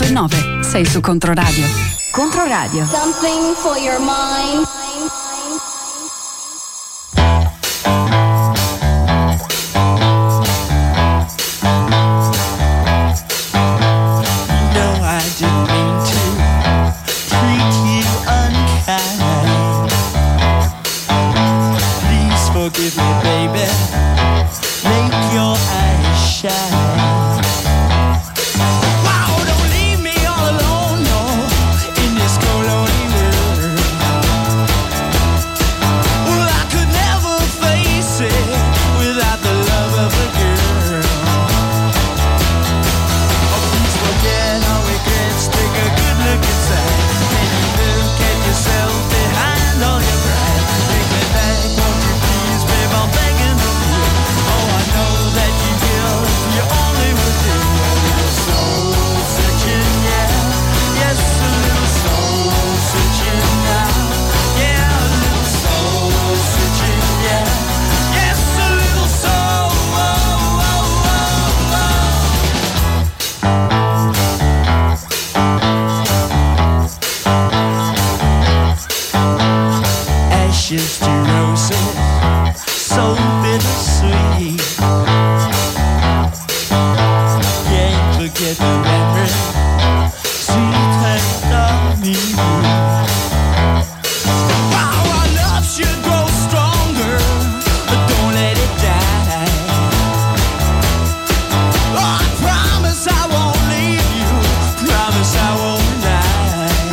98.9. Sei su Controradio. Controradio. Something for your mind. Forgive me, baby. Make your eyes shine. Wow, don't leave me all alone, no, in this cold lonely world. Well, I could never face it without the love of a girl. Oh, please forget all regrets. Take a good look inside. Can you look at yourself behind all your pride? Take me back, won't you? I'm begging of you. Oh, I know that you will if you only would do a little soul searching, yeah. Yes, a little soul searching now. Yeah, a little soul searching, yeah. Yes, a little soul. Oh, oh, oh. Ashes to roses, so bittersweet. Can't forget the memory, sweet taste of me. Wow, our love should grow stronger, but don't let it die. Oh, I promise I won't leave you, promise I won't lie.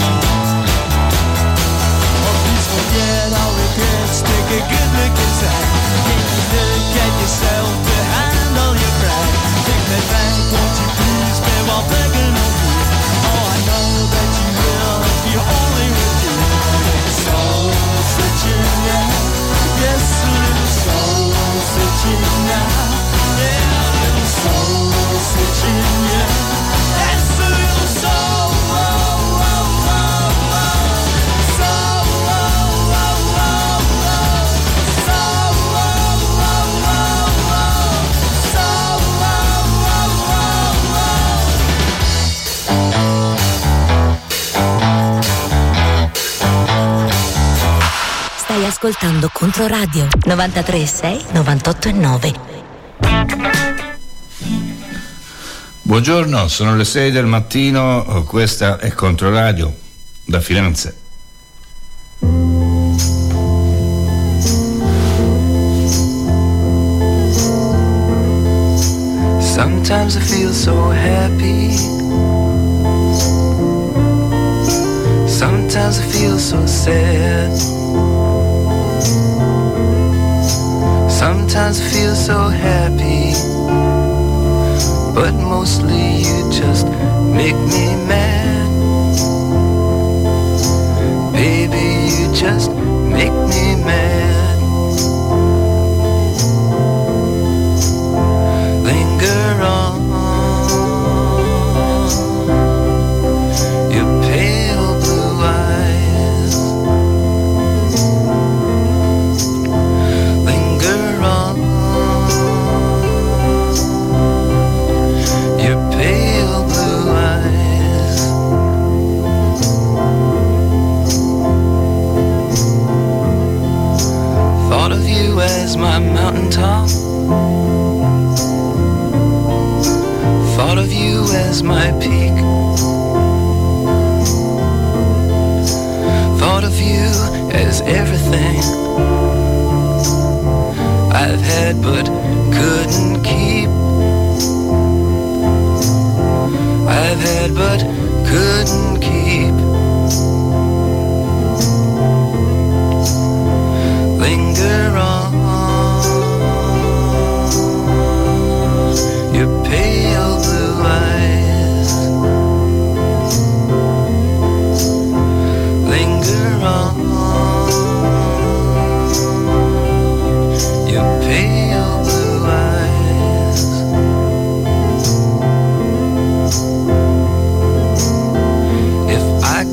Oh, please forget all regrets, take a good look inside. Look at yourself behind all your pride. Take me back, won't you please, babe, I'm begging of you. Oh, I know that you will if you only would do. A little soul searching now. Yes, a little soul searching now. Yeah, a little soul searching, yeah. Yes, a little soul. Oh, oh, oh, oh. Soul, oh, oh, oh, oh. Soul. Stai ascoltando Controradio 93.6, 98.9. Buongiorno, sono le 6 del mattino, questa è Controradio da Firenze. Sometimes I feel so happy. Sometimes I feel so sad. Sometimes I feel so happy, but mostly you just make me mad. Baby, you just make me mad. Linger on, your pale blue eyes. Linger on, your pale blue eyes. Thought of you as my mountaintop. Thought of you as my peak. Thought of you as everything I've had but couldn't keep. I've had but couldn't keep. Linger on, your pale blue eyes. Linger on, your pale blue eyes. If I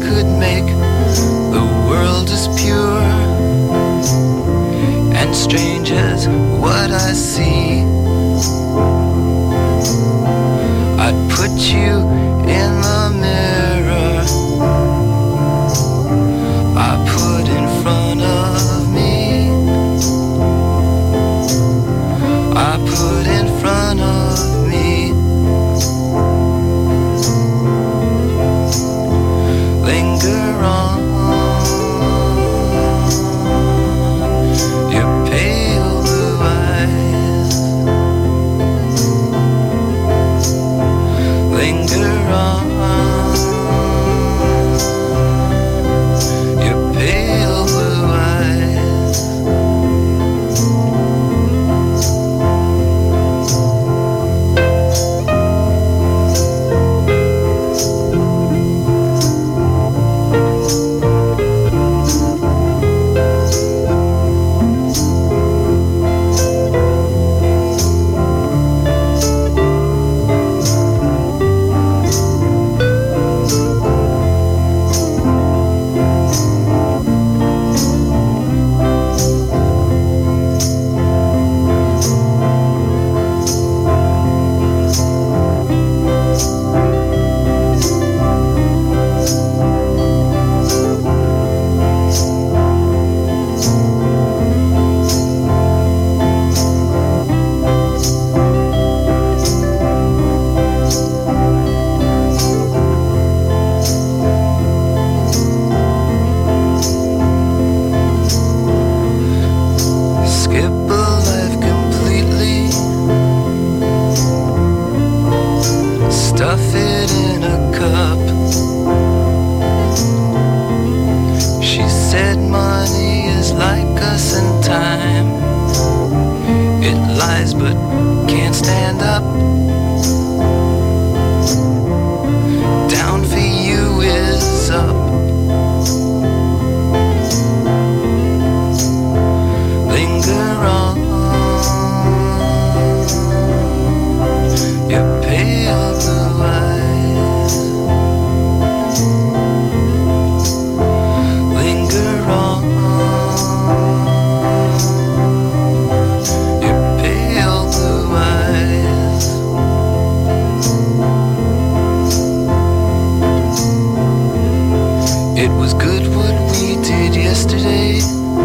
It was good what we did yesterday,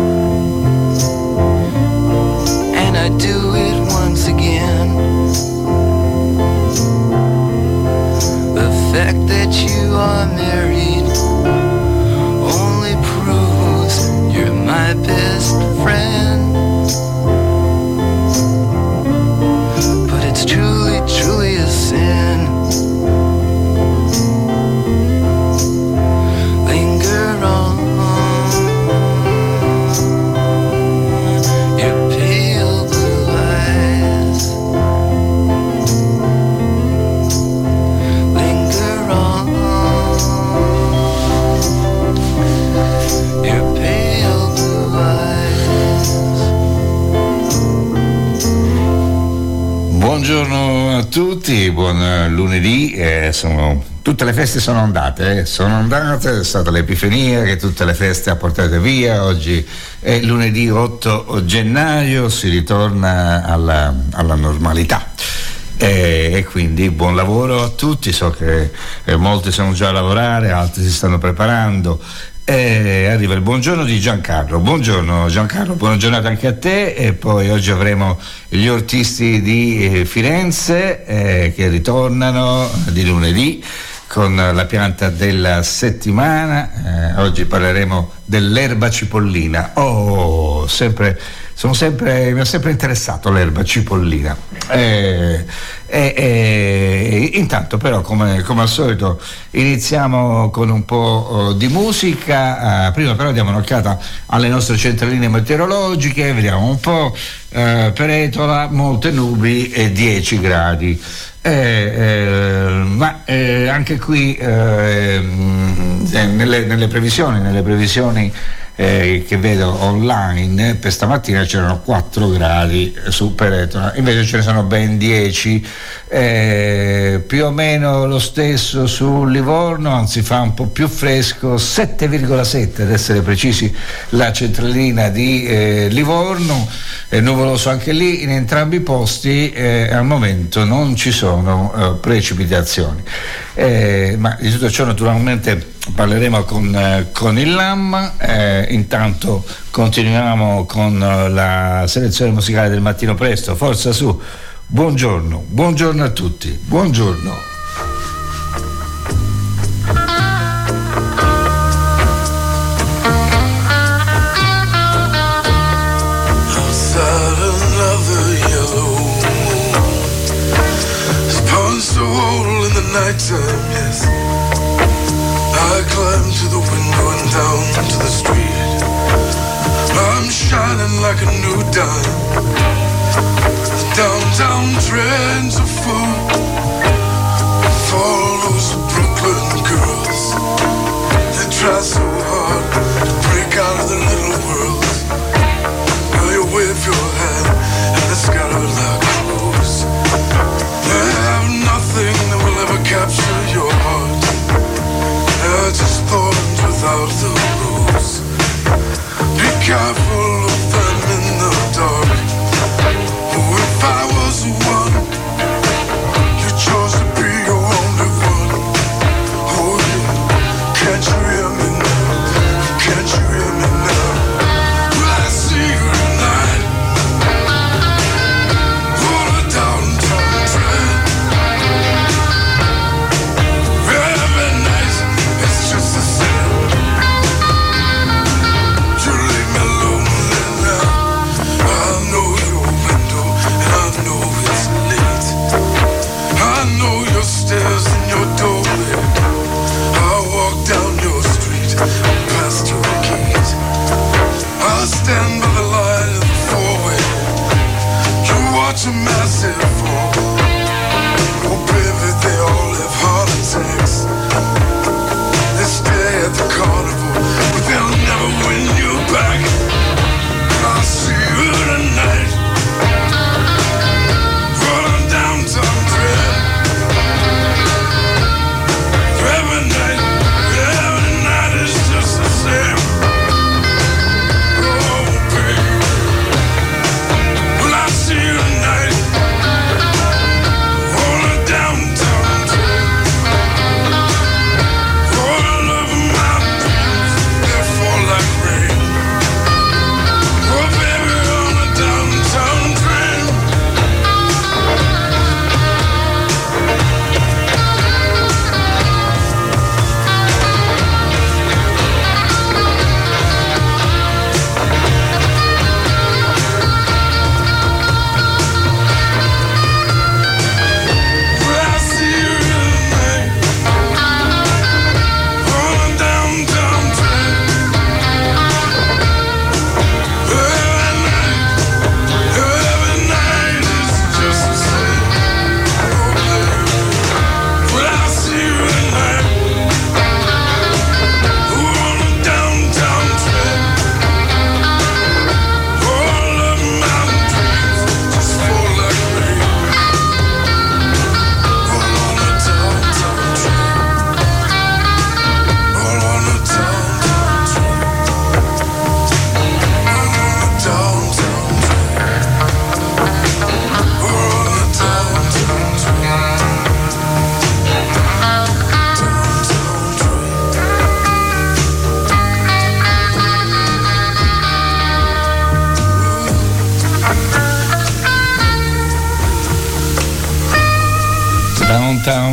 and I'd do it once again. The fact that you are married only proves you're my best friend. But it's truly, truly a sin. Linger on your pale blue eyes. Linger on your pale blue eyes. Buongiorno a tutti, buon lunedì. Tutte le feste sono andate, è stata l'Epifania che tutte le feste ha portate via. Oggi è lunedì 8 gennaio, si ritorna alla normalità. E quindi buon lavoro a tutti, so che molti sono già a lavorare, altri si stanno preparando. Arriva il buongiorno di Giancarlo. Buongiorno Giancarlo, buona giornata anche a te. E poi oggi avremo gli ortisti di Firenze che ritornano di lunedì con la pianta della settimana. Oggi parleremo dell'erba cipollina. Mi ha sempre interessato l'erba cipollina. Intanto però come al solito iniziamo con un po' di musica. Prima però diamo un'occhiata alle nostre centraline meteorologiche, vediamo un po'. Peretola, molte nubi e 10 gradi. Ma anche qui nelle previsioni che vedo online per stamattina c'erano 4 gradi su Peretola, invece ce ne sono ben 10, più o meno lo stesso su Livorno, anzi fa un po' più fresco, 7,7 ad essere precisi la centralina di Livorno, nuvoloso anche lì in entrambi i posti. Al momento non ci sono precipitazioni, ma di tutto ciò naturalmente parleremo con il LAM. Intanto continuiamo con la selezione musicale del mattino presto. Forza su, buongiorno a tutti, buongiorno. Nighttime, yes. I climb to the window and down to the street. I'm shining like a new dime. The downtown trends are full of all those Brooklyn girls. They try so hard to break out of their little world. Now you wave your hand and the sky like clothes. They have nothing that will ever capture your heart.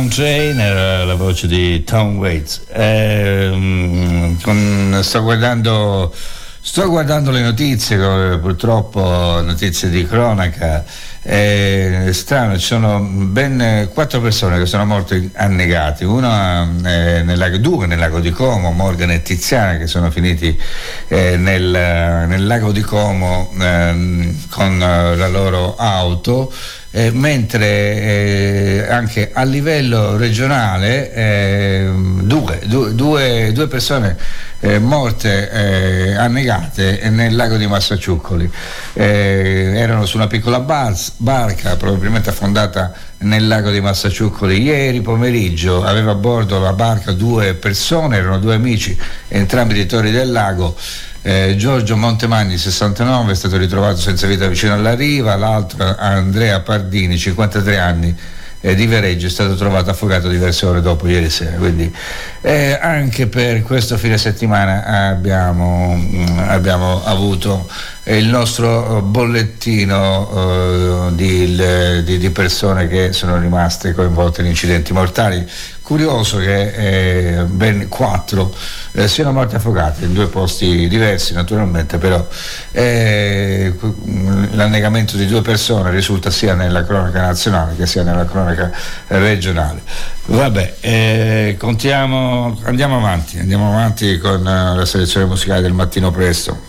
Down Train era la voce di Tom Waits. Sto guardando le notizie, purtroppo notizie di cronaca. È strano, ci sono ben 4 persone che sono morte annegate, due nel lago di Como, Morgan e Tiziana, che sono finiti nel lago di Como con la loro auto. Mentre anche a livello regionale due persone morte annegate nel lago di Massaciuccoli, erano su una piccola barca probabilmente affondata nel lago di Massaciuccoli ieri pomeriggio. Aveva a bordo la barca 2 persone, erano 2 amici, entrambi di Torri del Lago. Giorgio Montemagni 69 è stato ritrovato senza vita vicino alla riva, l'altro Andrea Pardini 53 anni di Viareggio è stato trovato affogato diverse ore dopo ieri sera. Quindi anche per questo fine settimana abbiamo avuto il nostro bollettino di persone che sono rimaste coinvolte in incidenti mortali. Curioso che ben 4 siano morti affogati in 2 posti diversi, naturalmente, però l'annegamento di 2 persone risulta sia nella cronaca nazionale che sia nella cronaca regionale. Vabbè, andiamo avanti con la selezione musicale del mattino presto.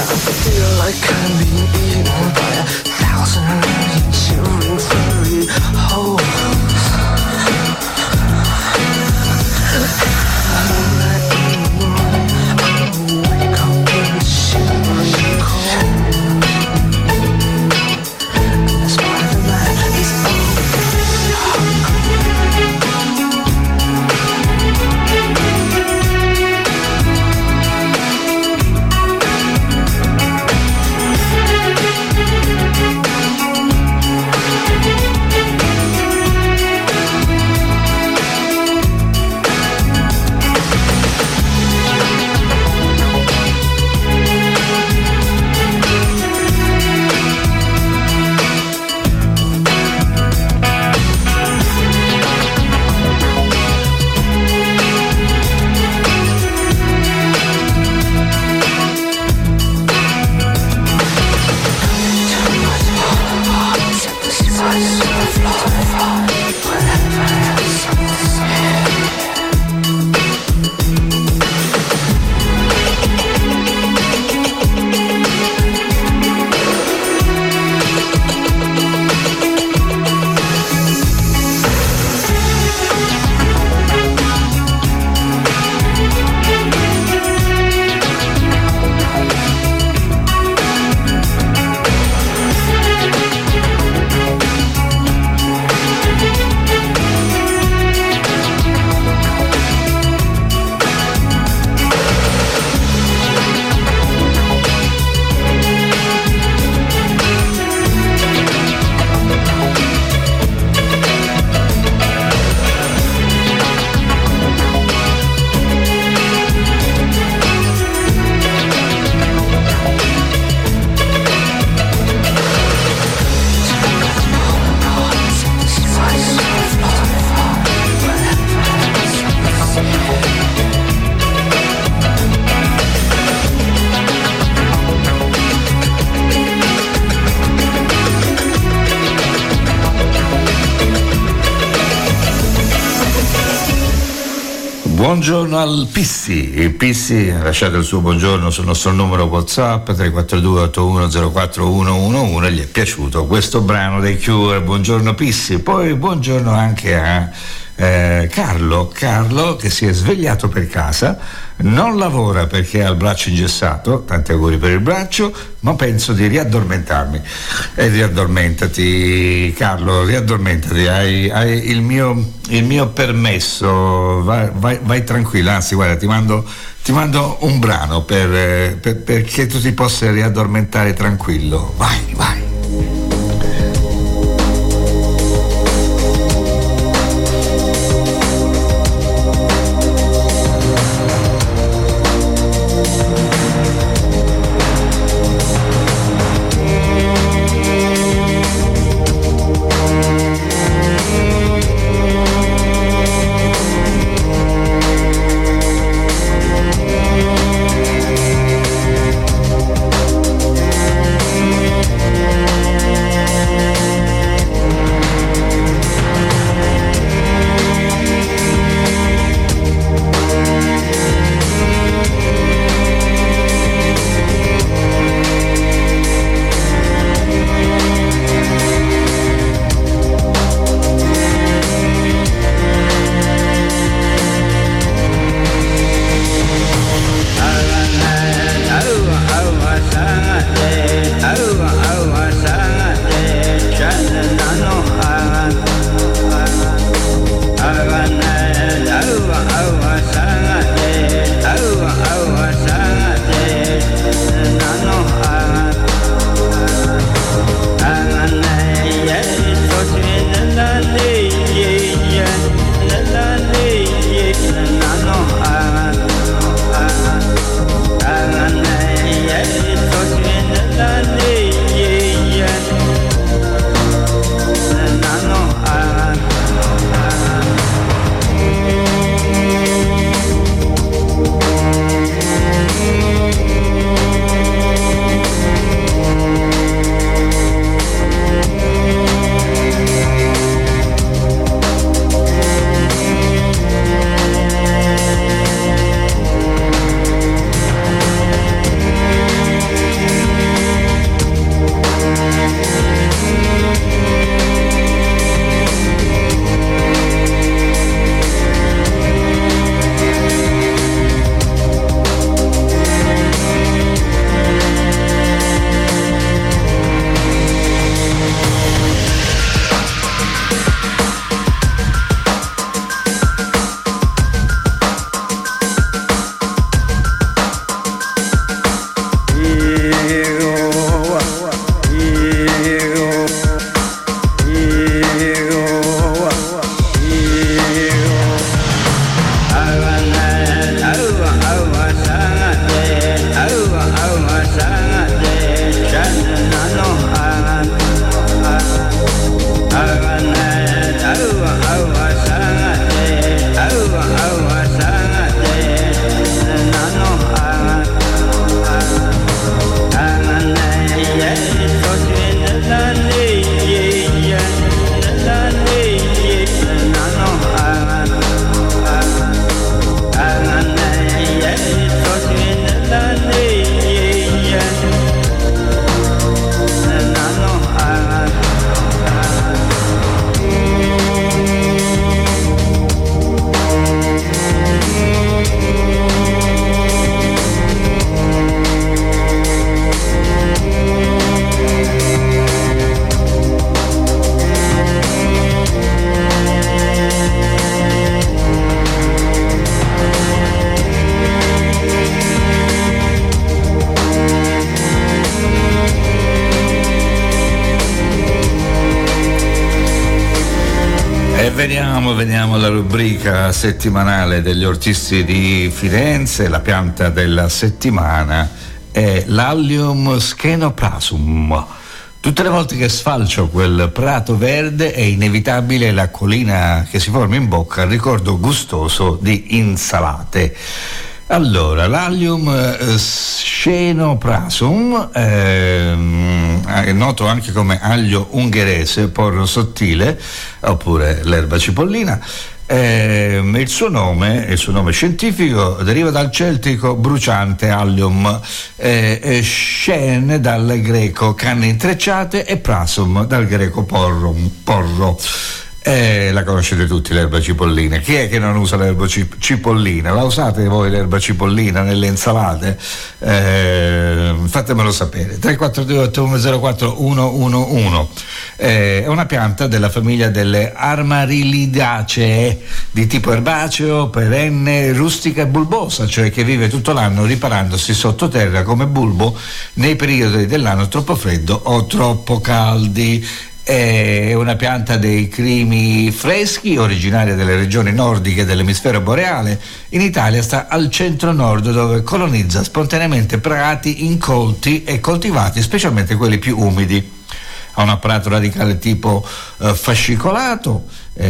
feel like I'm being eaten by 1,000 shivering furry holes. Moonlight in the morning, I'll wake up in the shivering cold. And the Spider-Man is always hungry. Buongiorno al Pissi. Il Pissi ha lasciato il suo buongiorno sul nostro numero WhatsApp 342-8104-111. Gli è piaciuto questo brano dei Cure. Buongiorno Pissi. Poi buongiorno anche a Carlo che si è svegliato per casa, non lavora perché ha il braccio ingessato, tanti auguri per il braccio, ma penso di riaddormentarmi. E riaddormentati Carlo, riaddormentati, hai il mio permesso, vai tranquillo, anzi guarda, ti mando un brano perché tu ti possa riaddormentare tranquillo. Vai. Veniamo alla rubrica settimanale degli ortisti di Firenze. La pianta della settimana è l'Allium schenoprasum. Tutte le volte che sfalcio quel prato verde è inevitabile l'acquolina che si forma in bocca, il ricordo gustoso di insalate. Allora, l'Allium schenoprasum, è noto anche come aglio ungherese, porro sottile, oppure l'erba cipollina. Il suo nome scientifico deriva dal celtico bruciante allium, shen dal greco canne intrecciate e prasum dal greco porro. La conoscete tutti l'erba cipollina. Chi è che non usa l'erba cipollina? La usate voi l'erba cipollina nelle insalate? Fatemelo sapere. 342-8104-111. È una pianta della famiglia delle Armarilidaceae, di tipo erbaceo, perenne, rustica e bulbosa, cioè che vive tutto l'anno riparandosi sottoterra come bulbo nei periodi dell'anno troppo freddo o troppo caldi. È una pianta dei climi freschi, originaria delle regioni nordiche dell'emisfero boreale. In Italia sta al centro-nord, dove colonizza spontaneamente prati incolti e coltivati, specialmente quelli più umidi. Ha un apparato radicale tipo fascicolato,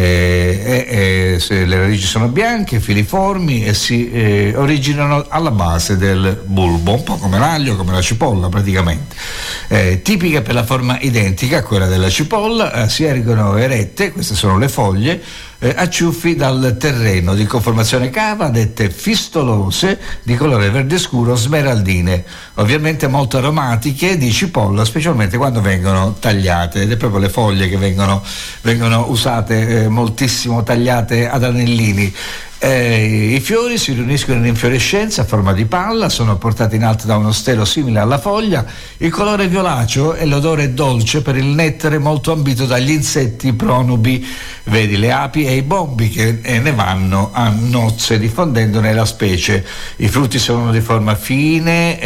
le radici sono bianche, filiformi e si originano alla base del bulbo, un po' come l'aglio, come la cipolla praticamente. Tipiche per la forma identica a quella della cipolla, si ergono erette, queste sono le foglie, a ciuffi dal terreno, di conformazione cava, dette fistolose, di colore verde scuro, smeraldine, ovviamente molto aromatiche, di cipolla, specialmente quando vengono tagliate, ed è proprio le foglie che vengono usate moltissimo, tagliate ad anellini. I fiori si riuniscono in infiorescenza a forma di palla, sono portati in alto da uno stelo simile alla foglia. Il colore violaceo e l'odore dolce per il nettare molto ambito dagli insetti pronubi, vedi le api e i bombi, che ne vanno a nozze diffondendone la specie. I frutti sono di forma fine,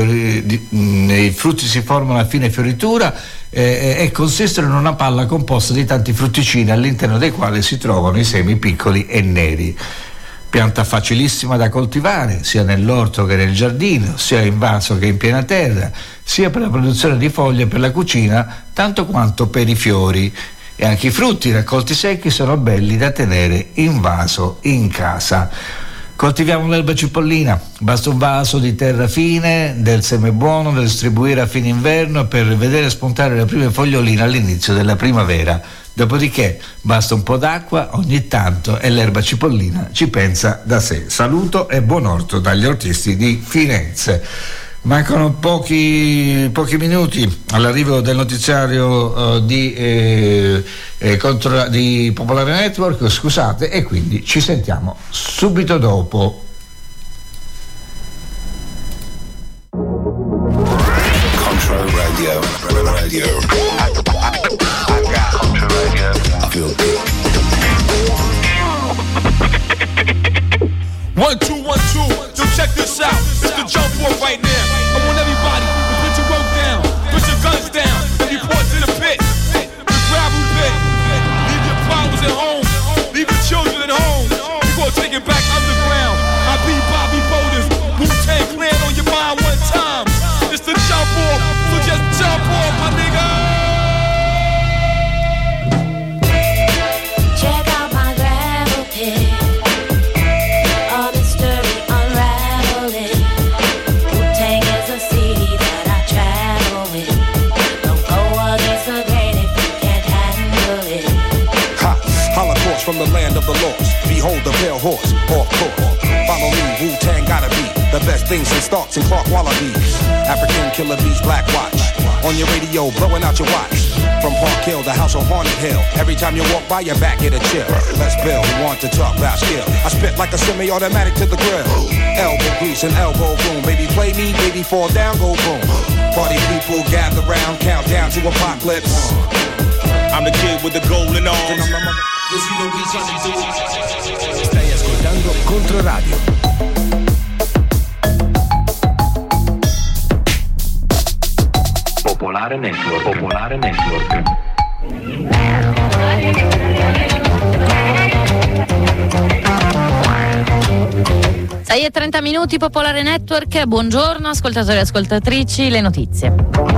i frutti si formano a fine fioritura e consistono in una palla composta di tanti frutticini, all'interno dei quali si trovano i semi piccoli e neri. Pianta facilissima da coltivare, sia nell'orto che nel giardino, sia in vaso che in piena terra, sia per la produzione di foglie per la cucina, tanto quanto per i fiori. E anche i frutti raccolti secchi sono belli da tenere in vaso in casa. Coltiviamo l'erba cipollina, basta un vaso di terra fine, del seme buono da distribuire a fine inverno per vedere spuntare le prime foglioline all'inizio della primavera. Dopodiché basta un po' d'acqua ogni tanto e l'erba cipollina ci pensa da sé. Saluto e buon orto dagli ortisti di Firenze. Mancano pochi minuti all'arrivo del notiziario di Popolare Network, scusate, e quindi ci sentiamo subito dopo. Control Radio. I feel good. 1, 2, 1, 2. So check this out. It's the jump off right now. I want everybody to put your rope down, put your guns down, and report to the pit. The gravel pit. Leave your problems at home. Leave your children at home. We're gonna take it back underground. I be Bobby Boulders. Wu-Tang Clan on your mind one time. It's the jump off. So just jump off, my nigga. Check out my gravel pit. From the land of the lost, behold the pale horse, off course. Follow me, Wu-Tang gotta be the best things since Starks and Clark Wallabies. African killer bees, Black Watch. On your radio, blowing out your watch. From Park Hill to House on Haunted Hill. Every time you walk by, your back get a chill. Let's build, who want to talk about skill. I spit like a semi-automatic to the grill. Elbow grease and elbow boom. Baby play me, baby fall down, go boom. Party people gather round, countdown to apocalypse. I'm the kid with the golden arms. Stai ascoltando Controradio. Popolare Network. 6:30, Popolare Network, buongiorno ascoltatori e ascoltatrici, le notizie.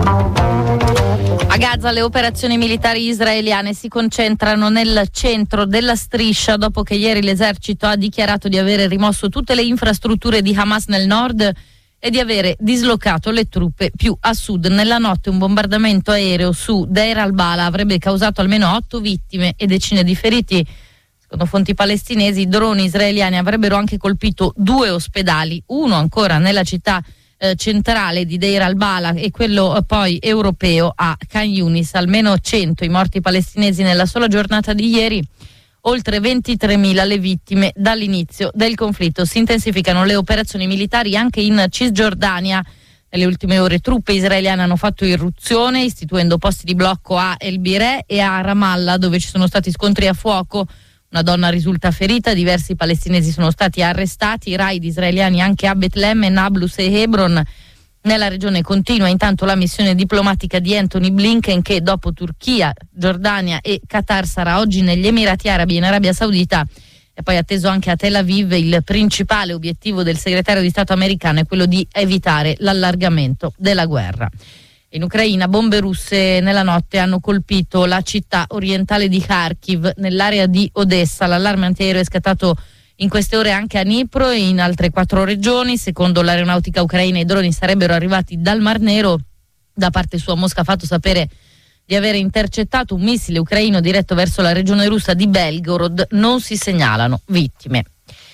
A Gaza le operazioni militari israeliane si concentrano nel centro della striscia dopo che ieri l'esercito ha dichiarato di avere rimosso tutte le infrastrutture di Hamas nel nord e di avere dislocato le truppe più a sud. Nella notte un bombardamento aereo su Deir al-Bala avrebbe causato almeno 8 vittime e decine di feriti. Secondo fonti palestinesi, i droni israeliani avrebbero anche colpito 2 ospedali, uno ancora nella città centrale di Deir al-Bala e quello poi europeo a Khan Yunis. Almeno 100 i morti palestinesi nella sola giornata di ieri, oltre 23.000 le vittime dall'inizio del conflitto. Si intensificano le operazioni militari anche in Cisgiordania. Nelle ultime ore truppe israeliane hanno fatto irruzione istituendo posti di blocco a El Bireh e a Ramallah, dove ci sono stati scontri a fuoco. Una donna risulta ferita, diversi palestinesi sono stati arrestati, i raid israeliani anche a Betlemme, Nablus e Hebron. Nella regione continua intanto la missione diplomatica di Anthony Blinken, che dopo Turchia, Giordania e Qatar sarà oggi negli Emirati Arabi e in Arabia Saudita. E poi atteso anche a Tel Aviv. Il principale obiettivo del segretario di Stato americano è quello di evitare l'allargamento della guerra. In Ucraina bombe russe nella notte hanno colpito la città orientale di Kharkiv, nell'area di Odessa. L'allarme antiaereo è scattato in queste ore anche a Dnipro e in altre 4 regioni. Secondo l'aeronautica ucraina i droni sarebbero arrivati dal Mar Nero. Da parte sua Mosca ha fatto sapere di avere intercettato un missile ucraino diretto verso la regione russa di Belgorod. Non si segnalano vittime.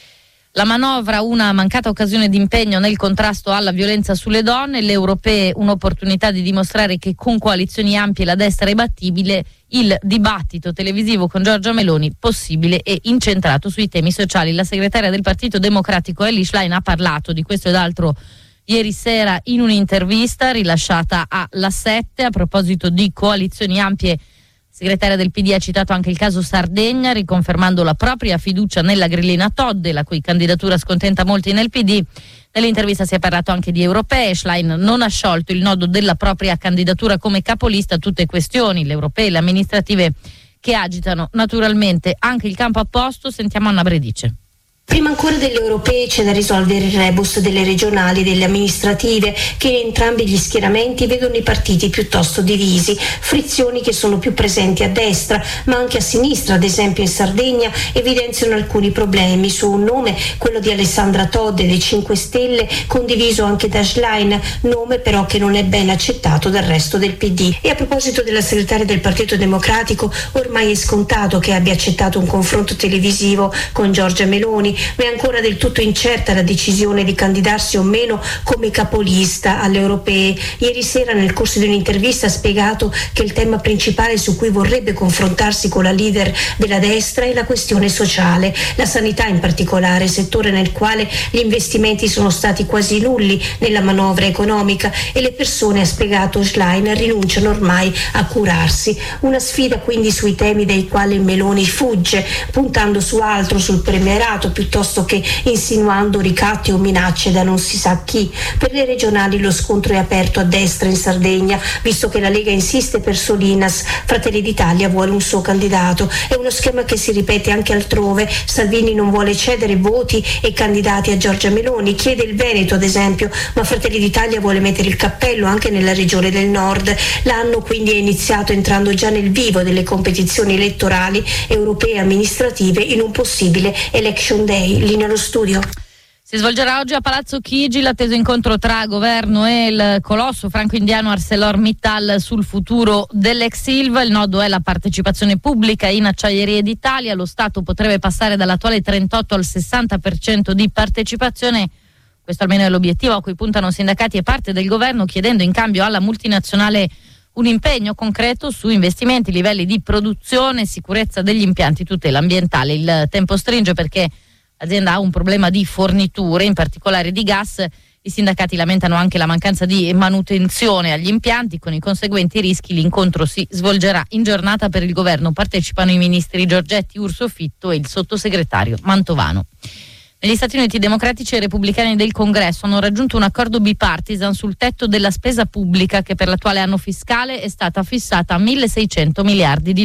La manovra, una mancata occasione di impegno nel contrasto alla violenza sulle donne, le europee un'opportunità di dimostrare che con coalizioni ampie la destra è battibile, il dibattito televisivo con Giorgia Meloni possibile e incentrato sui temi sociali. La segretaria del Partito Democratico Elly Schlein ha parlato di questo ed altro ieri sera in un'intervista rilasciata a La 7 a proposito di coalizioni ampie. Segretaria del PD ha citato anche il caso Sardegna, riconfermando la propria fiducia nella grillina Todde, la cui candidatura scontenta molti nel PD. Nell'intervista si è parlato anche di europee. Schlein non ha sciolto il nodo della propria candidatura come capolista, tutte questioni, le europee e le amministrative, che agitano naturalmente anche il campo a posto. Sentiamo Anna Bredice. Prima ancora delle europee c'è da risolvere il rebus delle regionali e delle amministrative, che in entrambi gli schieramenti vedono i partiti piuttosto divisi, frizioni che sono più presenti a destra ma anche a sinistra. Ad esempio in Sardegna evidenziano alcuni problemi su un nome, quello di Alessandra Todde dei 5 Stelle, condiviso anche da Schlein, nome però che non è ben accettato dal resto del PD. E a proposito della segretaria del Partito Democratico, ormai è scontato che abbia accettato un confronto televisivo con Giorgia Meloni, ma è ancora del tutto incerta la decisione di candidarsi o meno come capolista alle europee. Ieri sera nel corso di un'intervista ha spiegato che il tema principale su cui vorrebbe confrontarsi con la leader della destra è la questione sociale, la sanità in particolare, settore nel quale gli investimenti sono stati quasi nulli nella manovra economica e le persone, ha spiegato Schlein, rinunciano ormai a curarsi. Una sfida quindi sui temi dai quali Meloni fugge, puntando su altro, sul premierato, piuttosto che insinuando ricatti o minacce da non si sa chi. Per le regionali lo scontro è aperto a destra in Sardegna, visto che la Lega insiste per Solinas, Fratelli d'Italia vuole un suo candidato. È uno schema che si ripete anche altrove. Salvini non vuole cedere voti e candidati a Giorgia Meloni, chiede il Veneto ad esempio, ma Fratelli d'Italia vuole mettere il cappello anche nella regione del nord. L'anno quindi è iniziato entrando già nel vivo delle competizioni elettorali europee e amministrative in un possibile election day. Linea allo studio. Si svolgerà oggi a Palazzo Chigi l'atteso incontro tra governo e il colosso franco-indiano ArcelorMittal sul futuro dell'ex Ilva. Il nodo è la partecipazione pubblica in Acciaierie d'Italia. Lo Stato potrebbe passare dall'attuale 38 al 60% di partecipazione. Questo almeno è l'obiettivo a cui puntano sindacati e parte del governo, chiedendo in cambio alla multinazionale un impegno concreto su investimenti, livelli di produzione, sicurezza degli impianti, tutela ambientale. Il tempo stringe perché l'azienda ha un problema di forniture, in particolare di gas. I sindacati lamentano anche la mancanza di manutenzione agli impianti, con i conseguenti rischi. L'incontro si svolgerà in giornata. Per il governo partecipano i ministri Giorgetti, Urso Fitto e il sottosegretario Mantovano. Negli Stati Uniti i democratici e i repubblicani del Congresso hanno raggiunto un accordo bipartisan sul tetto della spesa pubblica, che per l'attuale anno fiscale è stata fissata a $1.600 miliardi.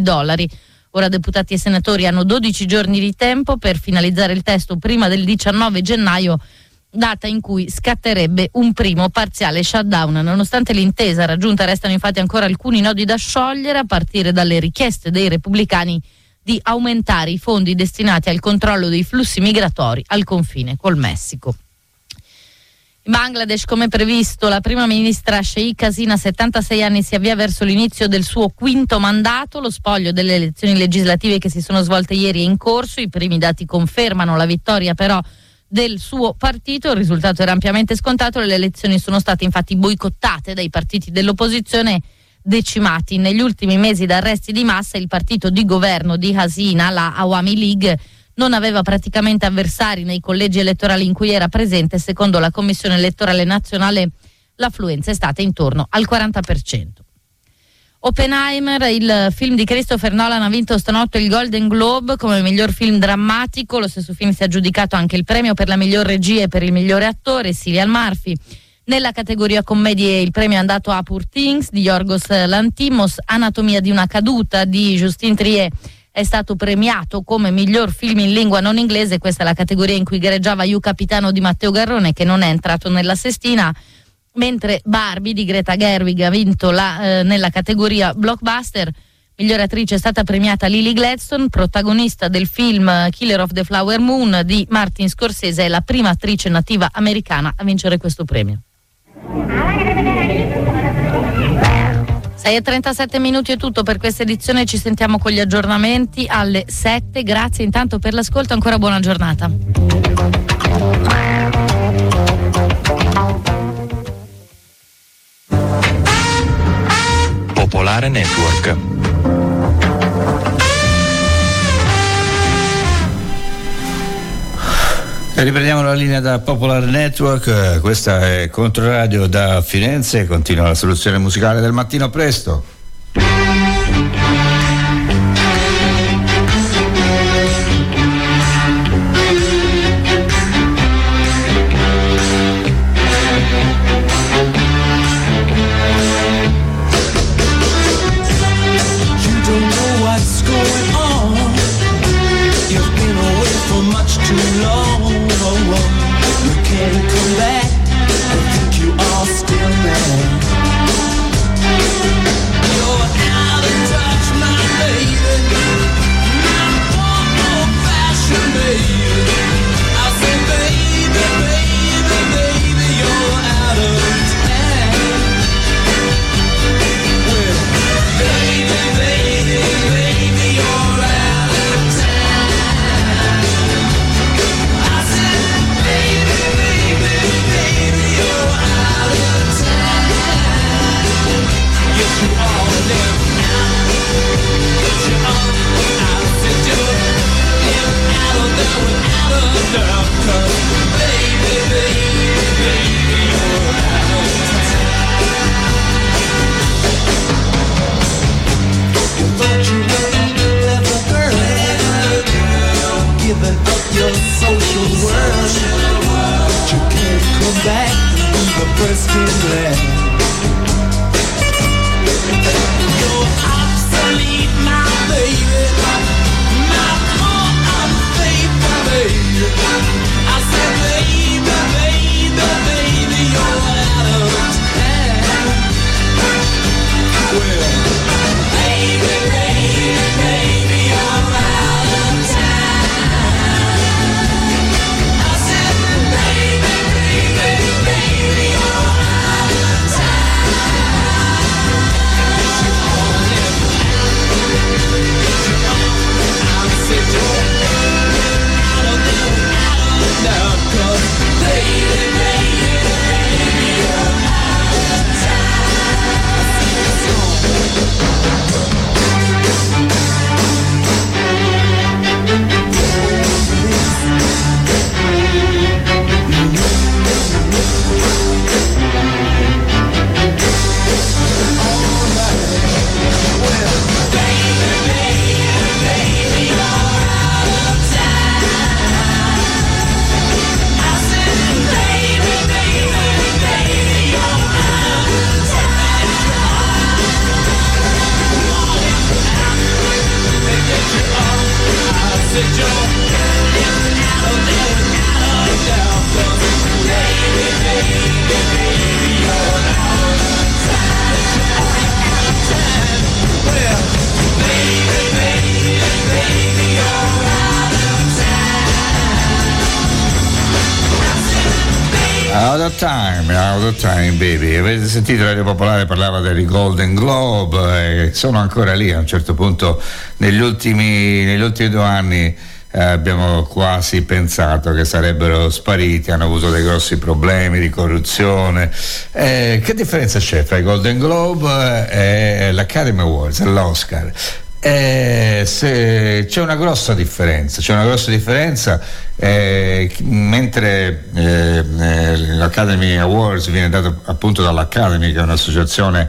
Ora deputati e senatori hanno 12 giorni di tempo per finalizzare il testo prima del 19 gennaio, data in cui scatterebbe un primo parziale shutdown. Nonostante l'intesa raggiunta, restano infatti ancora alcuni nodi da sciogliere, a partire dalle richieste dei repubblicani di aumentare i fondi destinati al controllo dei flussi migratori al confine col Messico. In Bangladesh, come previsto, la prima ministra Sheikh Hasina, 76 anni, si avvia verso l'inizio del suo quinto mandato. Lo spoglio delle elezioni legislative che si sono svolte ieri è in corso. I primi dati confermano la vittoria però del suo partito. Il risultato era ampiamente scontato. Le elezioni sono state infatti boicottate dai partiti dell'opposizione, decimati negli ultimi mesi da arresti di massa. Il partito di governo di Hasina, la Awami League, non aveva praticamente avversari nei collegi elettorali in cui era presente. Secondo la Commissione elettorale nazionale l'affluenza è stata intorno al 40%. Oppenheimer, il film di Christopher Nolan, ha vinto stanotte il Golden Globe come miglior film drammatico. Lo stesso film si è aggiudicato anche il premio per la miglior regia e per il migliore attore, Cillian Murphy. Nella categoria commedie il premio è andato a Poor Things di Yorgos Lanthimos. Anatomia di una caduta di Justine Triet è stato premiato come miglior film in lingua non inglese. Questa è la categoria in cui gareggiava Io Capitano di Matteo Garrone, che non è entrato nella sestina, mentre Barbie di Greta Gerwig ha vinto nella categoria blockbuster. Migliore attrice è stata premiata Lily Gladstone, protagonista del film Killer of the Flower Moon di Martin Scorsese. È la prima attrice nativa americana a vincere questo premio. 6:37 minuti è tutto per questa edizione, ci sentiamo con gli aggiornamenti alle 7. Grazie intanto per l'ascolto, ancora buona giornata. Popolare Network. Riprendiamo la linea da Popolare Network, questa è Controradio da Firenze, continua la soluzione musicale del mattino presto. Out of time baby. Avete sentito Radio Popolare parlava dei Golden Globe, sono ancora lì. A un certo punto negli ultimi 2 anni abbiamo quasi pensato che sarebbero spariti, hanno avuto dei grossi problemi di corruzione. Che differenza c'è fra i Golden Globe e l'Academy Awards e l'Oscar? C'è una grossa differenza, mentre l'Academy Awards viene dato appunto dall'Academy, che è un'associazione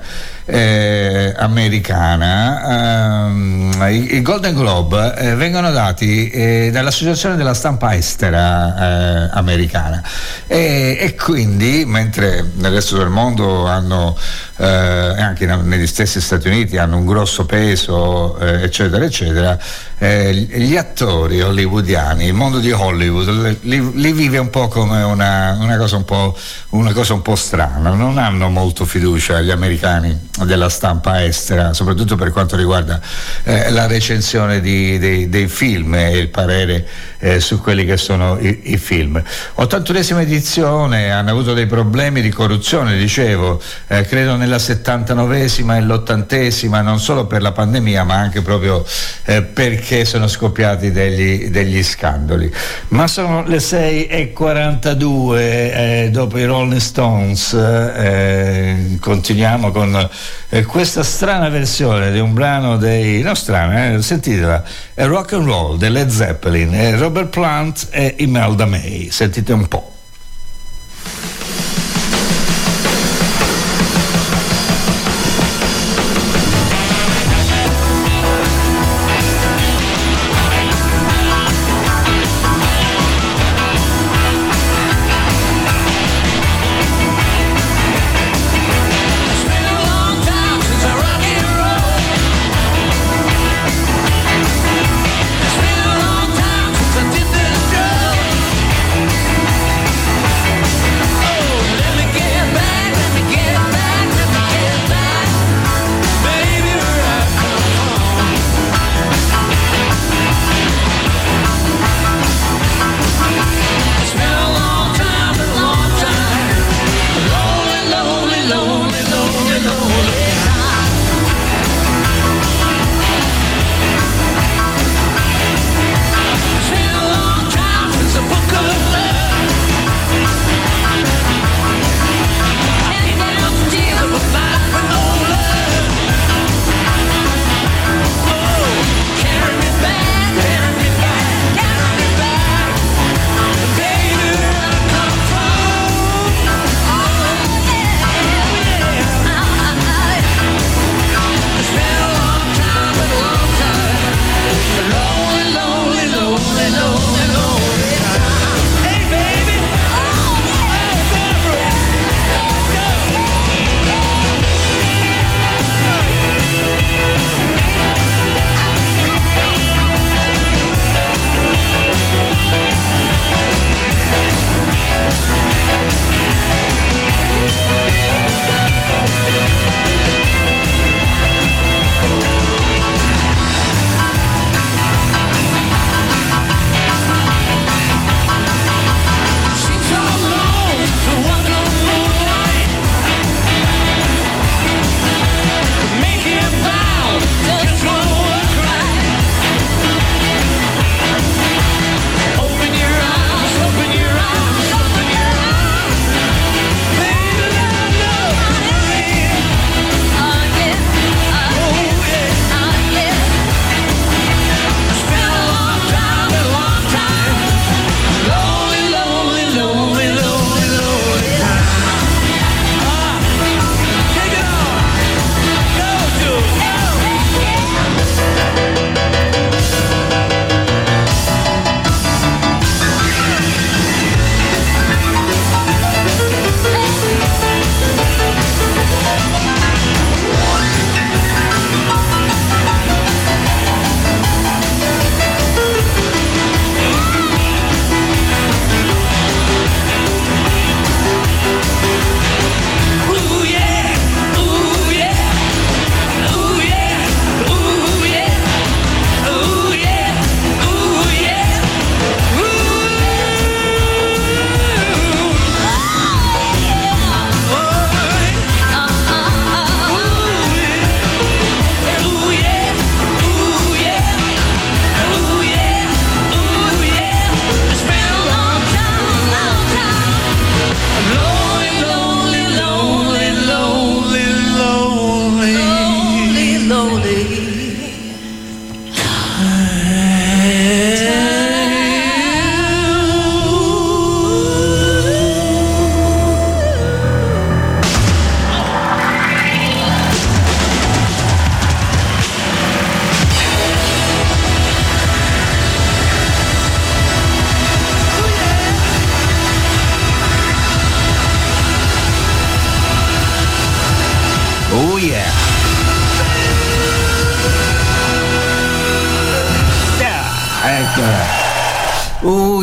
americana, i Golden Globe vengono dati dall'associazione della stampa estera americana, e quindi mentre nel resto del mondo hanno anche negli stessi Stati Uniti hanno un grosso peso, eccetera eccetera, gli attori hollywoodiani, il mondo di Hollywood li vive un po' come una cosa un po' strana, non hanno molto fiducia gli americani della stampa estera, soprattutto per quanto riguarda la recensione dei film e il parere su quelli che sono i film. 81esima edizione, hanno avuto dei problemi di corruzione, dicevo, credo nella 79esima e l'80esima, non solo per la pandemia ma anche proprio perché sono scoppiati degli scandali. Ma sono le 6:42, dopo i Rolling Stones continuiamo con questa strana versione di un brano sentitela, è Rock and Roll dei Led Zeppelin, Robert Plant e Imelda May, sentite un po'. It's been a long time since I did this job.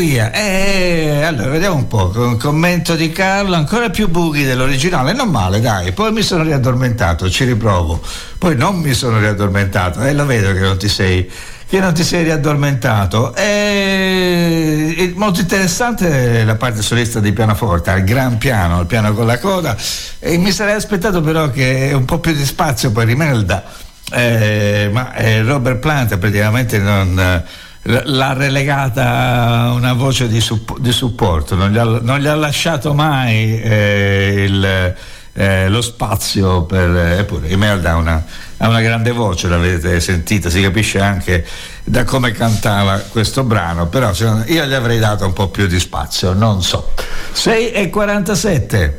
via. Allora vediamo un po', con un commento di Carlo, ancora più bughi dell'originale, non male, dai. Poi mi sono riaddormentato, ci riprovo. Poi non mi sono riaddormentato, lo vedo che non ti sei riaddormentato. È molto interessante la parte solista di pianoforte, al gran piano, al piano con la coda, e mi sarei aspettato però che un po' più di spazio per Imelda, ma Robert Plant praticamente non l'ha relegata a una voce di supporto, non gli ha lasciato mai lo spazio eppure Imelda ha una grande voce, l'avete sentita, si capisce anche da come cantava questo brano, però io gli avrei dato un po' più di spazio, non so. 6:47.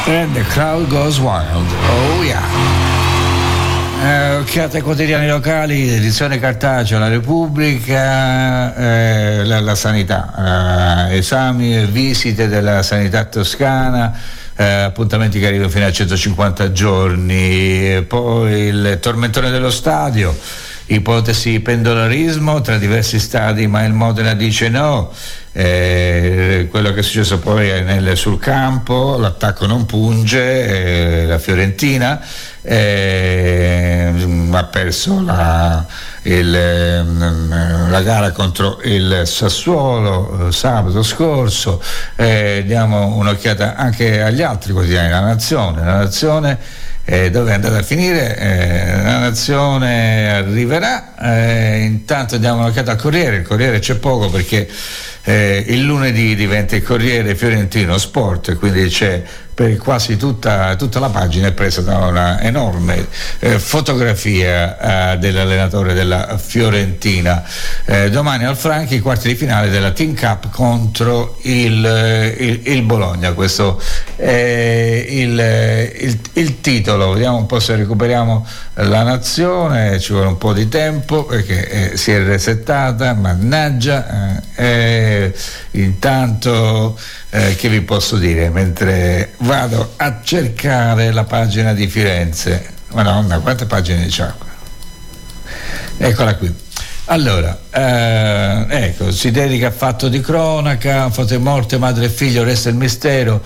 And the crowd goes wild. Oh yeah. Occhiate quotidiani locali, edizione cartacea, La Repubblica, la sanità, esami e visite della sanità toscana, appuntamenti che arrivano fino a 150 giorni, poi il tormentone dello stadio, ipotesi pendolarismo tra diversi stadi, ma il Modena dice no. Quello che è successo poi sul campo, l'attacco non punge, la Fiorentina ha perso la gara contro il Sassuolo sabato scorso. Diamo un'occhiata anche agli altri quotidiani, La Nazione dove è andata a finire. La Nazione arriverà, intanto diamo un'occhiata al Corriere. Il Corriere c'è poco perché il lunedì diventa il Corriere Fiorentino Sport, quindi c'è per quasi tutta la pagina è presa da una enorme fotografia dell'allenatore della Fiorentina. Domani al Franchi i quarti di finale della Team Cup contro il Bologna. Questo è il titolo. Vediamo un po' se recuperiamo La Nazione, ci vuole un po' di tempo perché si è resettata, mannaggia. Intanto che vi posso dire mentre vado a cercare la pagina di Firenze? Madonna, quante pagine c'ha? Eccola qui. Allora, ecco, si dedica a fatto di cronaca, foto di morte, madre e figlio, resta il mistero.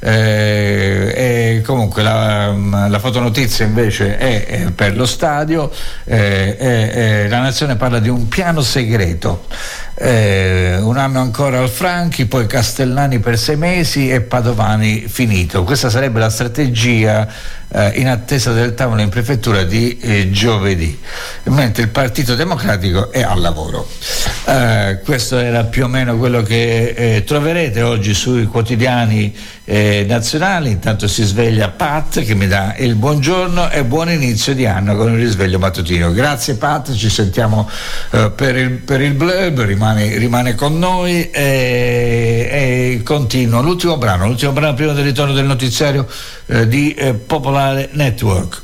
E comunque la fotonotizia invece è per lo stadio. La Nazione parla di un piano segreto. Un anno ancora al Franchi, poi Castellani per 6 mesi e Padovani finito. Questa sarebbe la strategia in attesa del tavolo in prefettura di giovedì, mentre il Partito Democratico è al lavoro. Questo era più o meno quello che troverete oggi sui quotidiani nazionali. Intanto si sveglia Pat che mi dà il buongiorno e buon inizio di anno con il risveglio mattutino. Grazie Pat, ci sentiamo per il blurb, rimane con noi e continua l'ultimo brano prima del ritorno del notiziario di Popolare Network.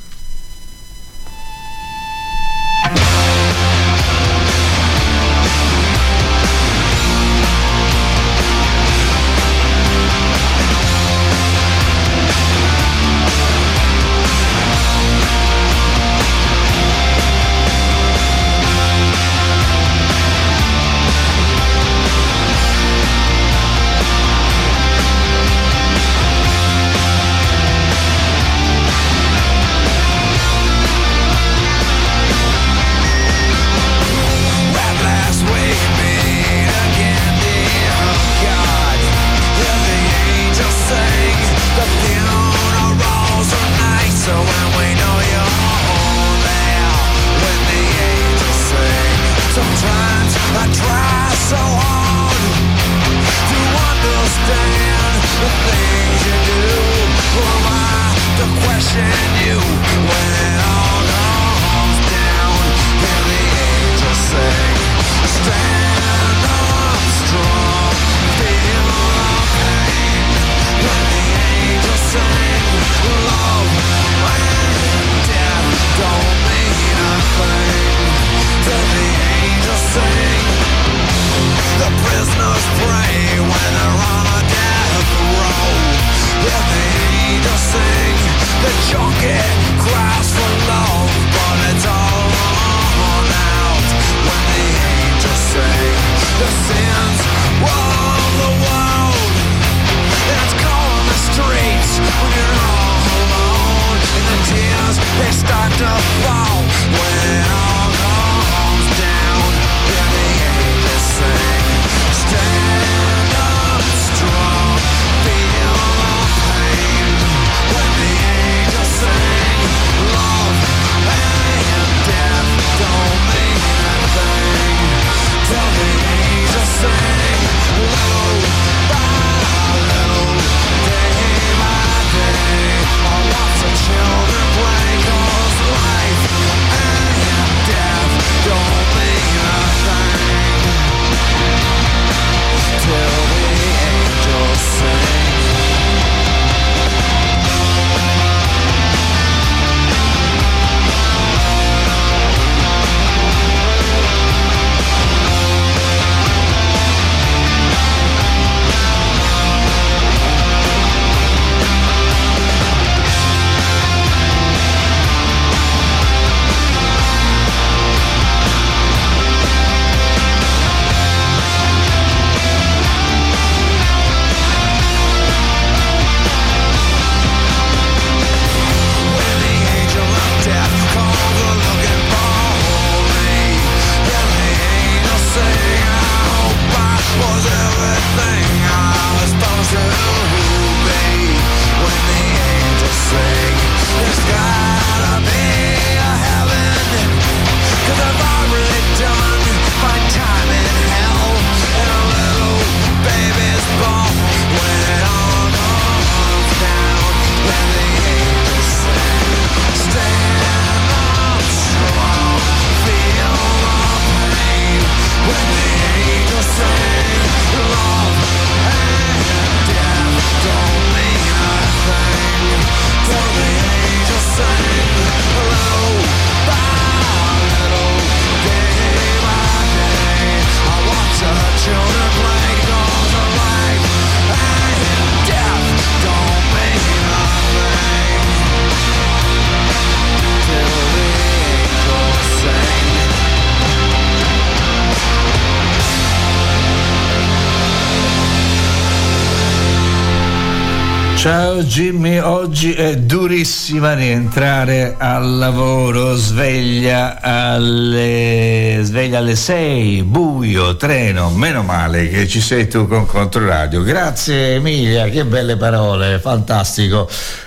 Ciao Jimmy, oggi è durissima rientrare al lavoro, sveglia alle 6, buio, treno, meno male che ci sei tu con Controradio. Grazie Emilia, che belle parole, fantastico.